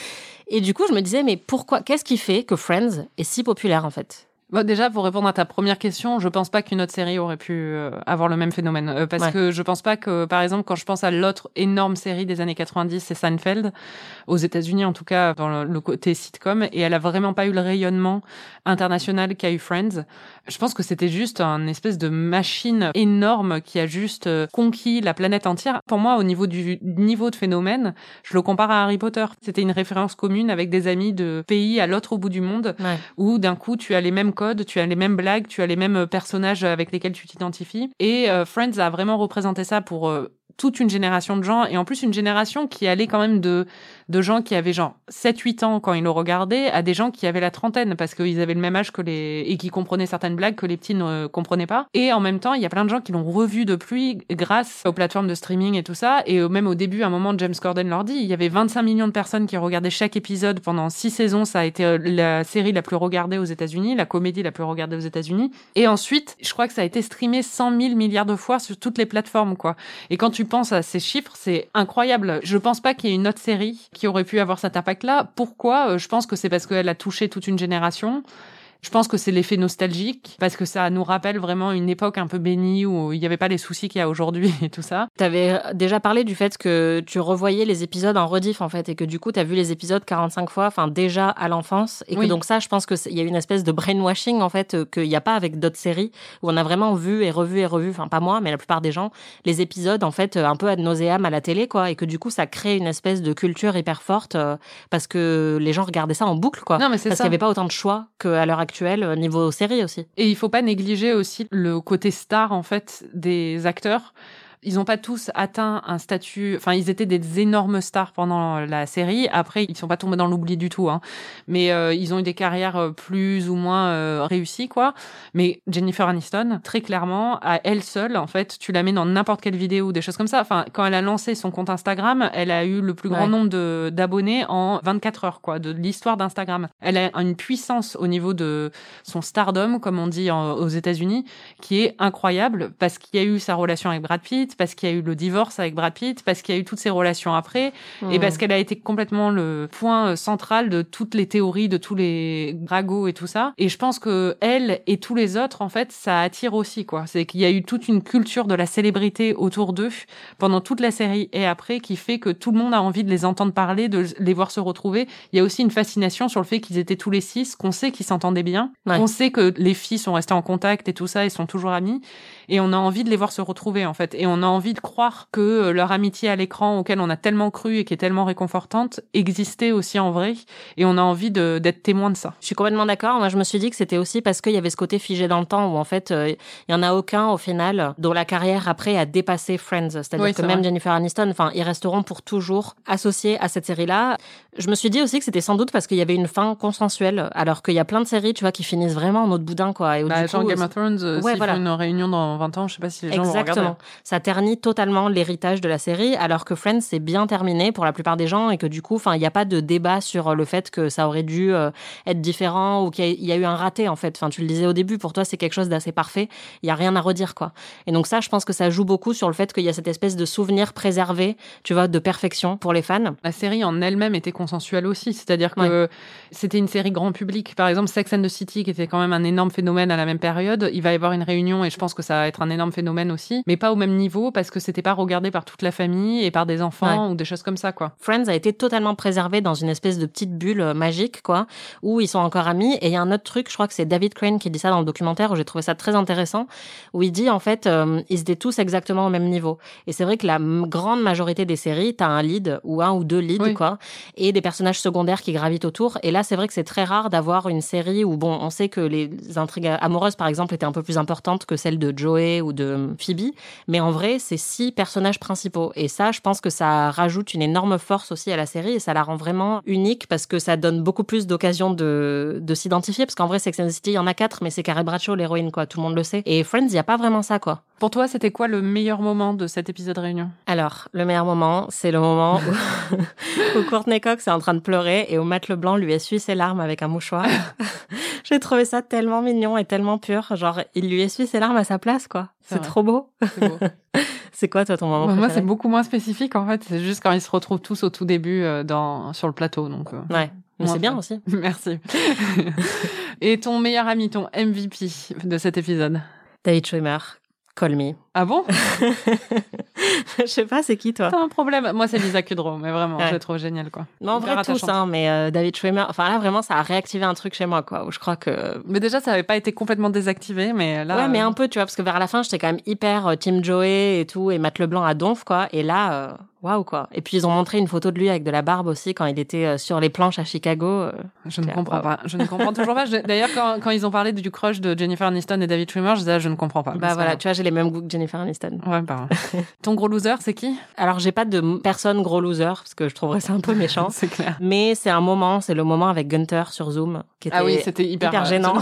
Et du coup, je me disais, mais pourquoi, qu'est-ce qui fait que Friends est si populaire, en fait? Bon, déjà, pour répondre à ta première question, je pense pas qu'une autre série aurait pu euh, avoir le même phénomène. Euh, parce Ouais. que je pense pas que, par exemple, quand je pense à l'autre énorme série des années quatre-vingt-dix, c'est Seinfeld, aux États-Unis en tout cas, dans le, le côté sitcom, et elle a vraiment pas eu le rayonnement international qu'a eu Friends. Je pense que c'était juste un espèce de machine énorme qui a juste euh, conquis la planète entière. Pour moi, au niveau du niveau de phénomène, je le compare à Harry Potter. C'était une référence commune avec des amis de pays à l'autre bout du monde, Ouais. où d'un coup, tu as les mêmes codes, tu as les mêmes blagues, tu as les mêmes personnages avec lesquels tu t'identifies. Et euh, Friends a vraiment représenté ça pour euh, toute une génération de gens, et en plus une génération qui allait quand même de de gens qui avaient genre sept huit ans quand ils le regardaient à des gens qui avaient la trentaine parce qu'ils avaient le même âge que les et qui comprenaient certaines blagues que les petits ne comprenaient pas. Et en même temps, il y a plein de gens qui l'ont revu depuis grâce aux plateformes de streaming et tout ça. Et même au début, à un moment, James Corden leur dit, il y avait vingt-cinq millions de personnes qui regardaient chaque épisode pendant six saisons. Ça a été la série la plus regardée aux États-Unis, la comédie la plus regardée aux États-Unis. Et ensuite, je crois que ça a été streamé cent mille milliards de fois sur toutes les plateformes, quoi. Et quand tu penses à ces chiffres, c'est incroyable. Je pense pas qu'il y ait une autre série qui aurait pu avoir cet impact-là. Pourquoi? Je pense que c'est parce qu'elle a touché toute une génération. Je pense que c'est l'effet nostalgique, parce que ça nous rappelle vraiment une époque un peu bénie où il n'y avait pas les soucis qu'il y a aujourd'hui et tout ça. T'avais déjà parlé du fait que tu revoyais les épisodes en rediff, en fait, et que du coup, t'as vu les épisodes quarante-cinq fois, enfin, déjà à l'enfance, et que Oui. donc ça, je pense qu'il y a une espèce de brainwashing, en fait, euh, qu'il n'y a pas avec d'autres séries, où on a vraiment vu et revu et revu, enfin, pas moi, mais la plupart des gens, les épisodes, en fait, euh, un peu ad nauseam à la télé, quoi, et que du coup, ça crée une espèce de culture hyper forte, euh, parce que les gens regardaient ça en boucle, quoi. Non, mais c'est parce ça. qu'il n'y avait pas autant de choix qu'à l'heure actuelle, euh, niveau série aussi. Et il faut pas négliger aussi le côté star, en fait, des acteurs. Ils n'ont pas tous atteint un statut... Enfin, ils étaient des énormes stars pendant la série. Après, ils sont pas tombés dans l'oubli du tout, hein. Mais euh, ils ont eu des carrières plus ou moins euh, réussies, quoi. Mais Jennifer Aniston, très clairement, à elle seule, en fait, tu la mets dans n'importe quelle vidéo ou des choses comme ça. Enfin, quand elle a lancé son compte Instagram, elle a eu le plus grand Ouais. nombre de, d'abonnés en vingt-quatre heures, quoi, de l'histoire d'Instagram. Elle a une puissance au niveau de son stardom, comme on dit en, aux États-Unis, qui est incroyable, parce qu'il y a eu sa relation avec Brad Pitt, parce qu'il y a eu le divorce avec Brad Pitt, parce qu'il y a eu toutes ces relations après, Mmh. et parce qu'elle a été complètement le point central de toutes les théories, de tous les ragots et tout ça. Et je pense que elle et tous les autres, en fait, ça attire aussi, quoi. C'est qu'il y a eu toute une culture de la célébrité autour d'eux pendant toute la série et après, qui fait que tout le monde a envie de les entendre parler, de les voir se retrouver. Il y a aussi une fascination sur le fait qu'ils étaient tous les six, qu'on sait qu'ils s'entendaient bien, Ouais. qu'on sait que les filles sont restées en contact et tout ça, et sont toujours amies. Et on a envie de les voir se retrouver, en fait. Et on a envie de croire que leur amitié à l'écran, auquel on a tellement cru et qui est tellement réconfortante, existait aussi en vrai. Et on a envie de, d'être témoin de ça. Je suis complètement d'accord. Moi, je me suis dit que c'était aussi parce qu'il y avait ce côté figé dans le temps où, en fait, euh, il y en a aucun, au final, dont la carrière après a dépassé Friends. C'est-à-dire Oui, que c'est même vrai. Jennifer Aniston, enfin, ils resteront pour toujours associés à cette série-là. Je me suis dit aussi que c'était sans doute parce qu'il y avait une fin consensuelle, alors qu'il y a plein de séries, tu vois, qui finissent vraiment en mode boudin, quoi. Et où, Bah, du genre coup, Game of Thrones, euh, ouais, s'ils voilà. font une réunion dans vingt ans, je sais pas si les gens vont regarder. Exactement. Ça ternit totalement l'héritage de la série, alors que Friends, c'est bien terminé pour la plupart des gens et que du coup, enfin, il n'y a pas de débat sur le fait que ça aurait dû euh, être différent ou qu'il y a, il y a eu un raté, en fait. Enfin, tu le disais au début, pour toi, c'est quelque chose d'assez parfait. Il n'y a rien à redire, quoi. Et donc ça, je pense que ça joue beaucoup sur le fait qu'il y a cette espèce de souvenir préservé, tu vois, de perfection pour les fans. La série en elle-même était consensuelle aussi, c'est-à-dire que ouais. c'était une série grand public. Par exemple, Sex and the City, qui était quand même un énorme phénomène à la même période, il va y avoir une réunion et je pense que ça va être un énorme phénomène aussi, mais pas au même niveau parce que c'était pas regardé par toute la famille et par des enfants ouais. ou des choses comme ça, quoi. Friends a été totalement préservé dans une espèce de petite bulle magique, quoi, où ils sont encore amis. Et il y a un autre truc, je crois que c'est David Crane qui dit ça dans le documentaire, où j'ai trouvé ça très intéressant, où il dit, en fait, euh, ils étaient tous exactement au même niveau. Et c'est vrai que la m- grande majorité des séries, t'as un lead ou un ou deux leads, oui. quoi, et des personnages secondaires qui gravitent autour. Et là, c'est vrai que c'est très rare d'avoir une série où, bon, on sait que les intrigues amoureuses, par exemple, étaient un peu plus importantes que celles de Joey ou de Phoebe. Mais en vrai, c'est six personnages principaux. Et ça, je pense que ça rajoute une énorme force aussi à la série et ça la rend vraiment unique parce que ça donne beaucoup plus d'occasions de, de s'identifier. Parce qu'en vrai, Sex and the City, il y en a quatre, mais c'est Carrie Bradshaw, l'héroïne, quoi. Tout le monde le sait. Et Friends, il n'y a pas vraiment ça, quoi. Pour toi, c'était quoi le meilleur moment de cet épisode réunion ? Alors, le meilleur moment, c'est le moment où, où Courtney Cox est en train de pleurer et où Matt LeBlanc lui essuie ses larmes avec un mouchoir. J'ai trouvé ça tellement mignon et tellement pur. Genre, il lui essuie ses larmes à sa place, quoi. C'est, c'est trop beau. C'est beau. C'est quoi, toi, ton moment bah, préféré ? Moi, c'est beaucoup moins spécifique, en fait. C'est juste quand ils se retrouvent tous au tout début euh, dans, sur le plateau. Donc, euh, ouais, mais c'est bien aussi. Merci. Et ton meilleur ami, ton M V P de cet épisode ? David Schwimmer. Call me. Ah bon ? Je sais pas, c'est qui, toi ? T'as un problème. Moi, c'est Lisa Kudrow, mais vraiment, ouais. je la trouve géniale, quoi. Non, en vrai, tous, hein, mais euh, David Schwimmer, enfin là, vraiment, ça a réactivé un truc chez moi, quoi, où je crois que... Mais déjà, ça avait pas été complètement désactivé, mais là... Ouais, mais euh... un peu, tu vois, parce que vers la fin, j'étais quand même hyper euh, Team Joey et tout, et Matt LeBlanc à donf, quoi, et là... Euh... Waouh, quoi. Et puis, ils ont montré une photo de lui avec de la barbe aussi quand il était sur les planches à Chicago. Je ne comprends wow. pas. Je ne comprends toujours pas. Je... D'ailleurs, quand, quand ils ont parlé du crush de Jennifer Aniston et David Schwimmer, je disais, je ne comprends pas. Bah voilà, tu vois, j'ai les mêmes goûts que Jennifer Aniston. Ouais, bah. Ton gros loser, c'est qui ? Alors, j'ai pas de personne gros loser, parce que je trouverais ça un peu méchant. C'est clair. Mais c'est un moment, c'est le moment avec Gunther sur Zoom, qui était, ah oui, c'était hyper, hyper gênant.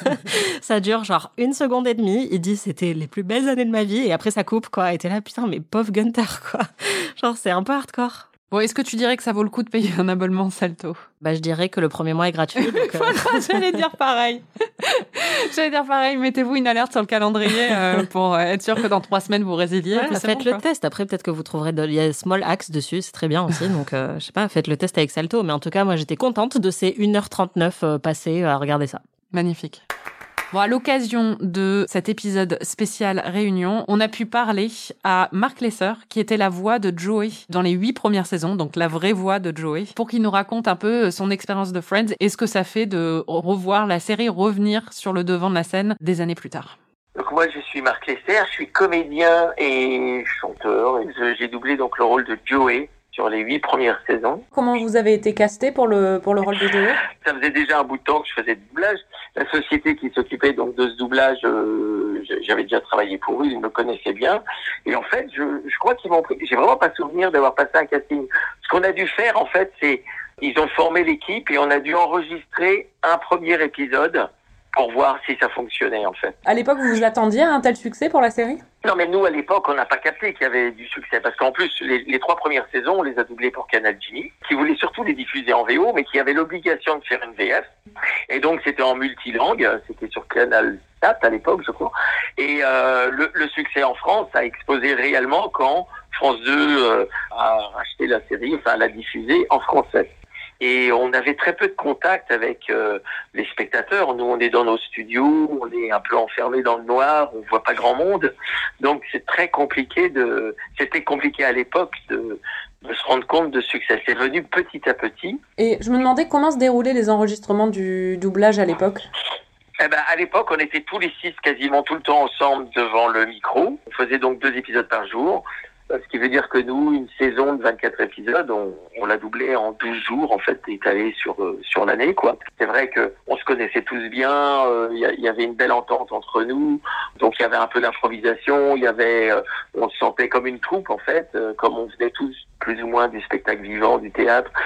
Ça dure genre une seconde et demie. Il dit, c'était les plus belles années de ma vie. Et après, ça coupe, quoi. Et t'es là, putain, mais pauvre Gunther, quoi. Genre, c'est un peu hardcore. Bon, est-ce que tu dirais que ça vaut le coup de payer un abonnement Salto ? Bah, je dirais que le premier mois est gratuit. Donc, euh... voilà, j'allais dire pareil. J'allais dire pareil. Mettez-vous une alerte sur le calendrier euh, pour être sûr que dans trois semaines vous résiliez. Ouais, faites bon, le quoi. test. Après, peut-être que vous trouverez. De... Il y a Small Axe dessus, c'est très bien aussi. Donc, euh, je sais pas, faites le test avec Salto. Mais en tout cas, moi, j'étais contente de ces une heure trente-neuf euh, passées à regarder ça. Magnifique. Bon, à l'occasion de cet épisode spécial Réunion, on a pu parler à Mark Lesser, qui était la voix de Joey dans les huit premières saisons, donc la vraie voix de Joey, pour qu'il nous raconte un peu son expérience de Friends et ce que ça fait de revoir la série revenir sur le devant de la scène des années plus tard. Donc moi, je suis Mark Lesser, je suis comédien et chanteur. Et j'ai doublé donc le rôle de Joey sur les huit premières saisons. Comment vous avez été casté pour le pour le rôle de Joey ? Ça faisait déjà un bout de temps que je faisais du doublage. La société qui s'occupait donc de ce doublage, euh, j'avais déjà travaillé pour eux, ils me connaissaient bien. Et en fait, je, je crois qu'ils m'ont pris. J'ai vraiment pas souvenir d'avoir passé un casting. Ce qu'on a dû faire, en fait, c'est ils ont formé l'équipe et on a dû enregistrer un premier épisode pour voir si ça fonctionnait, en fait. À l'époque, vous vous attendiez à un tel succès pour la série ? Non, mais nous, à l'époque, on n'a pas capté qu'il y avait du succès. Parce qu'en plus, les, les trois premières saisons, on les a doublées pour Canal Jimmy, qui voulait surtout les diffuser en V O, mais qui avait l'obligation de faire une V F. Et donc, c'était en multilangue. C'était sur Canal Sat, à l'époque, je crois. Et euh, le, le succès en France a explosé réellement quand France deux euh, a racheté la série, enfin, l'a diffusée en français. Et on avait très peu de contact avec euh, les spectateurs. Nous, on est dans nos studios, on est un peu enfermés dans le noir, on voit pas grand monde. Donc, c'est très compliqué de... C'était compliqué à l'époque de, de se rendre compte de succès. C'est venu petit à petit. Et je me demandais comment se déroulaient les enregistrements du doublage à l'époque ? Eh ben, à l'époque, on était tous les six quasiment tout le temps ensemble devant le micro. On faisait donc deux épisodes par jour. Ce qui veut dire que nous, une saison de vingt-quatre épisodes, on, on l'a doublé en douze jours, en fait, étalé sur euh, sur l'année, quoi. C'est vrai que on se connaissait tous bien, il euh, y, y avait une belle entente entre nous, donc il y avait un peu d'improvisation, il y avait, euh, on se sentait comme une troupe, en fait, euh, comme on venait tous plus ou moins du spectacle vivant, du théâtre.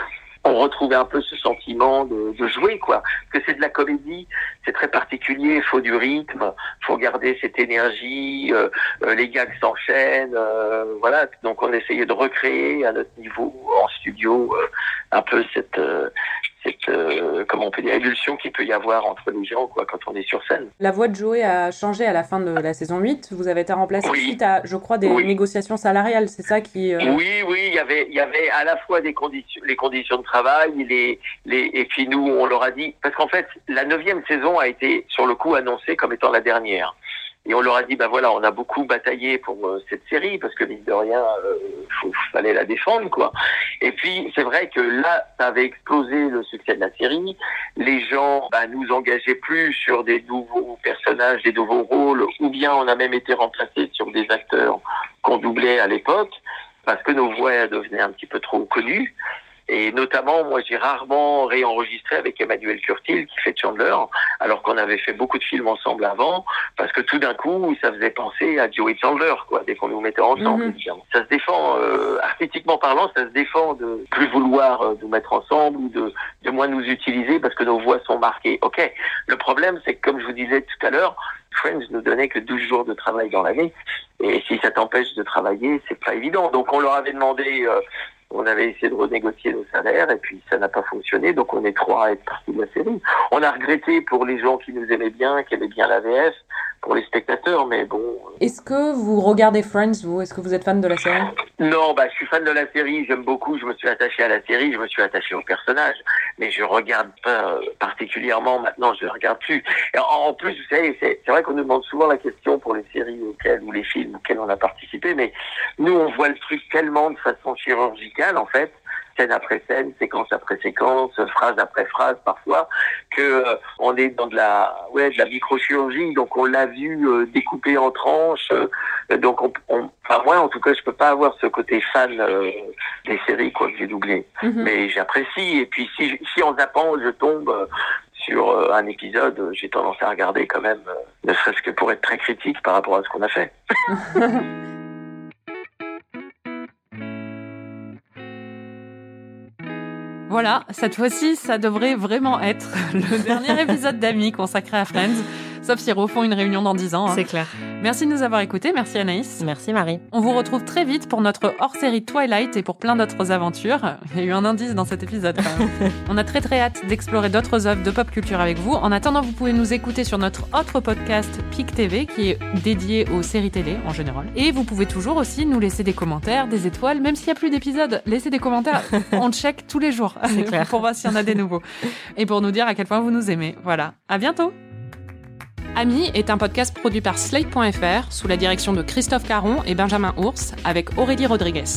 on retrouvait un peu ce sentiment de, de jouer, quoi. Parce que c'est de la comédie, c'est très particulier, il faut du rythme, il faut garder cette énergie, euh, euh, les gags s'enchaînent, euh, voilà. Donc on essayait de recréer à notre niveau en studio euh, un peu cette, euh, cette euh, comment on peut dire, émulsion qu'il peut y avoir entre les gens, quoi, quand on est sur scène. La voix de Joey a changé à la fin de la saison huit. Vous avez été remplacé Oui. suite à, je crois, des Oui. négociations salariales. C'est ça qui... euh, Oui, oui, il y avait, il y avait à la fois des conditions, les conditions de travail, les, les, et puis nous, on leur a dit, parce qu'en fait, la neuvième saison a été, sur le coup, annoncée comme étant la dernière. Et on leur a dit, bah voilà, on a beaucoup bataillé pour euh, cette série, parce que mine de rien, euh, faut, fallait la défendre, quoi. Et puis, c'est vrai que là, ça avait explosé le succès de la série. Les gens, bah, nous engageaient plus sur des nouveaux personnages, des nouveaux rôles, ou bien on a même été remplacés sur des acteurs qu'on doublait à l'époque, parce que nos voix devenaient un petit peu trop connues. Et notamment, moi, j'ai rarement réenregistré avec Emmanuel Curtil, qui fait Chandler, alors qu'on avait fait beaucoup de films ensemble avant, parce que tout d'un coup, ça faisait penser à Joey Chandler, quoi, dès qu'on nous mettait ensemble. Mm-hmm. Ça se défend, euh, artistiquement parlant, ça se défend de plus vouloir euh, nous mettre ensemble ou de, de moins nous utiliser parce que nos voix sont marquées. Ok. Le problème, c'est que, comme je vous disais tout à l'heure, Friends nous donnait que douze jours de travail dans l'année. Et si ça t'empêche de travailler, c'est pas évident. Donc, on leur avait demandé, euh, on avait essayé de renégocier nos salaires et puis ça n'a pas fonctionné. Donc, on est trois à être partis de la série. On a regretté pour les gens qui nous aimaient bien, qui aimaient bien la V F, pour les spectateurs, mais bon. Est-ce que vous regardez Friends, vous? Est-ce que vous êtes fan de la série? Non, bah, je suis fan de la série, j'aime beaucoup, je me suis attaché à la série, je me suis attaché au personnage, mais je regarde pas euh, particulièrement maintenant, je ne regarde plus. Et en, en plus, vous savez, c'est, c'est vrai qu'on nous demande souvent la question pour les séries auxquelles, ou les films auxquels on a participé, mais nous, on voit le truc tellement de façon chirurgicale, en fait, scène après scène, séquence après séquence, phrase après phrase parfois, que euh, on est dans de la, ouais, de la microchirurgie, donc on l'a vu euh, découpé en tranches, euh, donc on, on, enfin moi en tout cas je peux pas avoir ce côté fan euh, des séries quoi que j'ai doublé, mm-hmm. mais j'apprécie et puis si si en zappant je tombe euh, sur euh, un épisode, euh, j'ai tendance à regarder quand même, euh, ne serait-ce que pour être très critique par rapport à ce qu'on a fait. Voilà, cette fois-ci, ça devrait vraiment être le dernier épisode d'Amis consacré à Friends, sauf s'ils refont une réunion dans dix ans. Hein. C'est clair. Merci de nous avoir écoutés, merci Anaïs. Merci Marie. On vous retrouve très vite pour notre hors-série Twilight et pour plein d'autres aventures. Il y a eu un indice dans cet épisode quand même. On a très très hâte d'explorer d'autres œuvres de pop culture avec vous. En attendant, vous pouvez nous écouter sur notre autre podcast Pic T V qui est dédié aux séries télé en général. Et vous pouvez toujours aussi nous laisser des commentaires, des étoiles, même s'il n'y a plus d'épisodes, laissez des commentaires. On check tous les jours. C'est clair. Pour voir s'il y en a des nouveaux. Et pour nous dire à quel point vous nous aimez. Voilà. À bientôt. Amis est un podcast produit par Slate point F R sous la direction de Christophe Caron et Benjamin Ours avec Aurélie Rodriguez.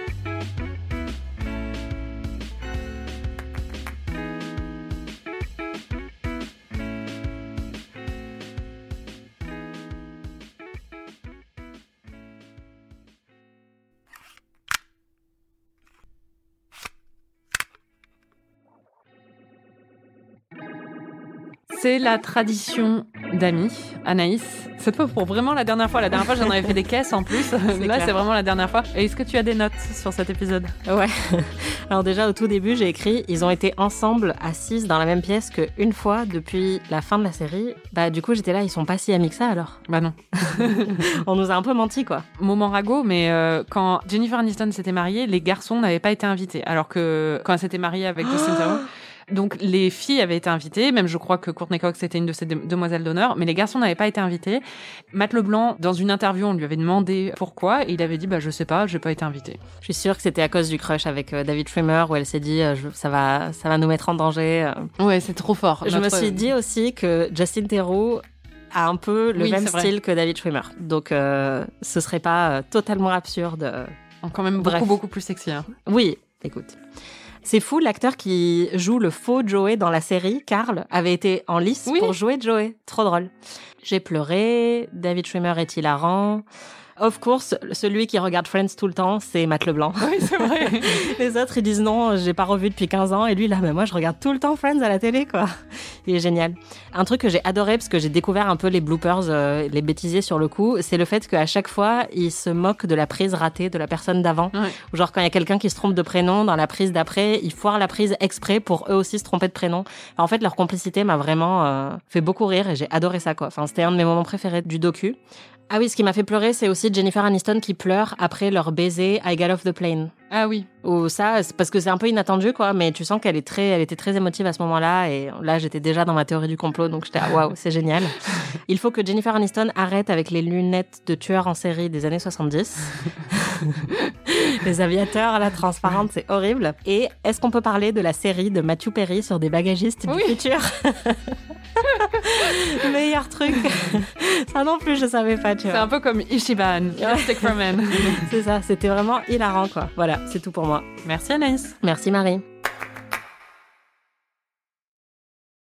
C'est la tradition d'Amis, Anaïs. Cette fois pour vraiment la dernière fois. La dernière fois, j'en avais fait des caisses en plus. Là, clair. C'est vraiment la dernière fois. Et est-ce que tu as des notes sur cet épisode? Ouais. Alors déjà, au tout début, j'ai écrit « Ils ont été ensemble, assises dans la même pièce qu'une fois depuis la fin de la série. » Bah du coup, j'étais là, ils sont pas si amis que ça alors. Bah non. On nous a un peu menti, quoi. Moment ragot, mais euh, quand Jennifer Aniston s'était mariée, les garçons n'avaient pas été invités. Alors que quand elle s'était mariée avec Justin Theroux... Donc, les filles avaient été invitées, même je crois que Courtney Cox était une de ces demoiselles d'honneur, mais les garçons n'avaient pas été invités. Matt LeBlanc, dans une interview, on lui avait demandé pourquoi, et il avait dit, bah, je sais pas, j'ai pas été invité. Je suis sûre que c'était à cause du crush avec euh, David Schwimmer, où elle s'est dit, euh, je, ça va, ça va nous mettre en danger. Euh. Ouais, c'est trop fort. Je Notre... me suis dit aussi que Justin Theroux a un peu le oui, même style que David Schwimmer. Donc, euh, ce serait pas euh, totalement absurde. Euh... Quand même Bref. beaucoup, beaucoup plus sexy. Hein. Oui, écoute. C'est fou, l'acteur qui joue le faux Joey dans la série, Carl, avait été en lice oui. pour jouer Joey. Trop drôle. J'ai pleuré, David Schwimmer est hilarant. Of course, celui qui regarde Friends tout le temps, c'est Matt Leblanc. Oui, c'est vrai. Les autres, ils disent non, j'ai pas revu depuis quinze ans. Et lui, là, mais moi, je regarde tout le temps Friends à la télé, quoi. Il est génial. Un truc que j'ai adoré, parce que j'ai découvert un peu les bloopers, euh, les bêtisiers sur le coup, c'est le fait qu'à chaque fois, il se moque de la prise ratée de la personne d'avant. Ouais. Genre, quand il y a quelqu'un qui se trompe de prénom, dans la prise d'après, ils foirent la prise exprès pour eux aussi se tromper de prénom. Alors, en fait, leur complicité m'a vraiment euh, fait beaucoup rire et j'ai adoré ça, quoi. Enfin, c'était un de mes moments préférés du docu. Ah oui, ce qui m'a fait pleurer, c'est aussi Jennifer Aniston qui pleure après leur baiser I Got Off the Plane. Ah oui. Ou ça, c'est parce que c'est un peu inattendu, quoi, mais tu sens qu'elle est très, elle était très émotive à ce moment-là, et là, j'étais déjà dans ma théorie du complot, donc j'étais, ah, waouh, c'est génial. Il faut que Jennifer Aniston arrête avec les lunettes de tueur en série des années soixante-dix. Les aviateurs, là, transparentes, c'est horrible. Et est-ce qu'on peut parler de la série de Matthew Perry sur des bagagistes du oui. futur? Meilleur truc. Ça non plus, je savais pas, tu vois. C'est un peu comme Ichiban, Stick for Men. C'est ça, c'était vraiment hilarant, quoi. Voilà, c'est tout pour moi. Merci Anaïs. Merci Marie.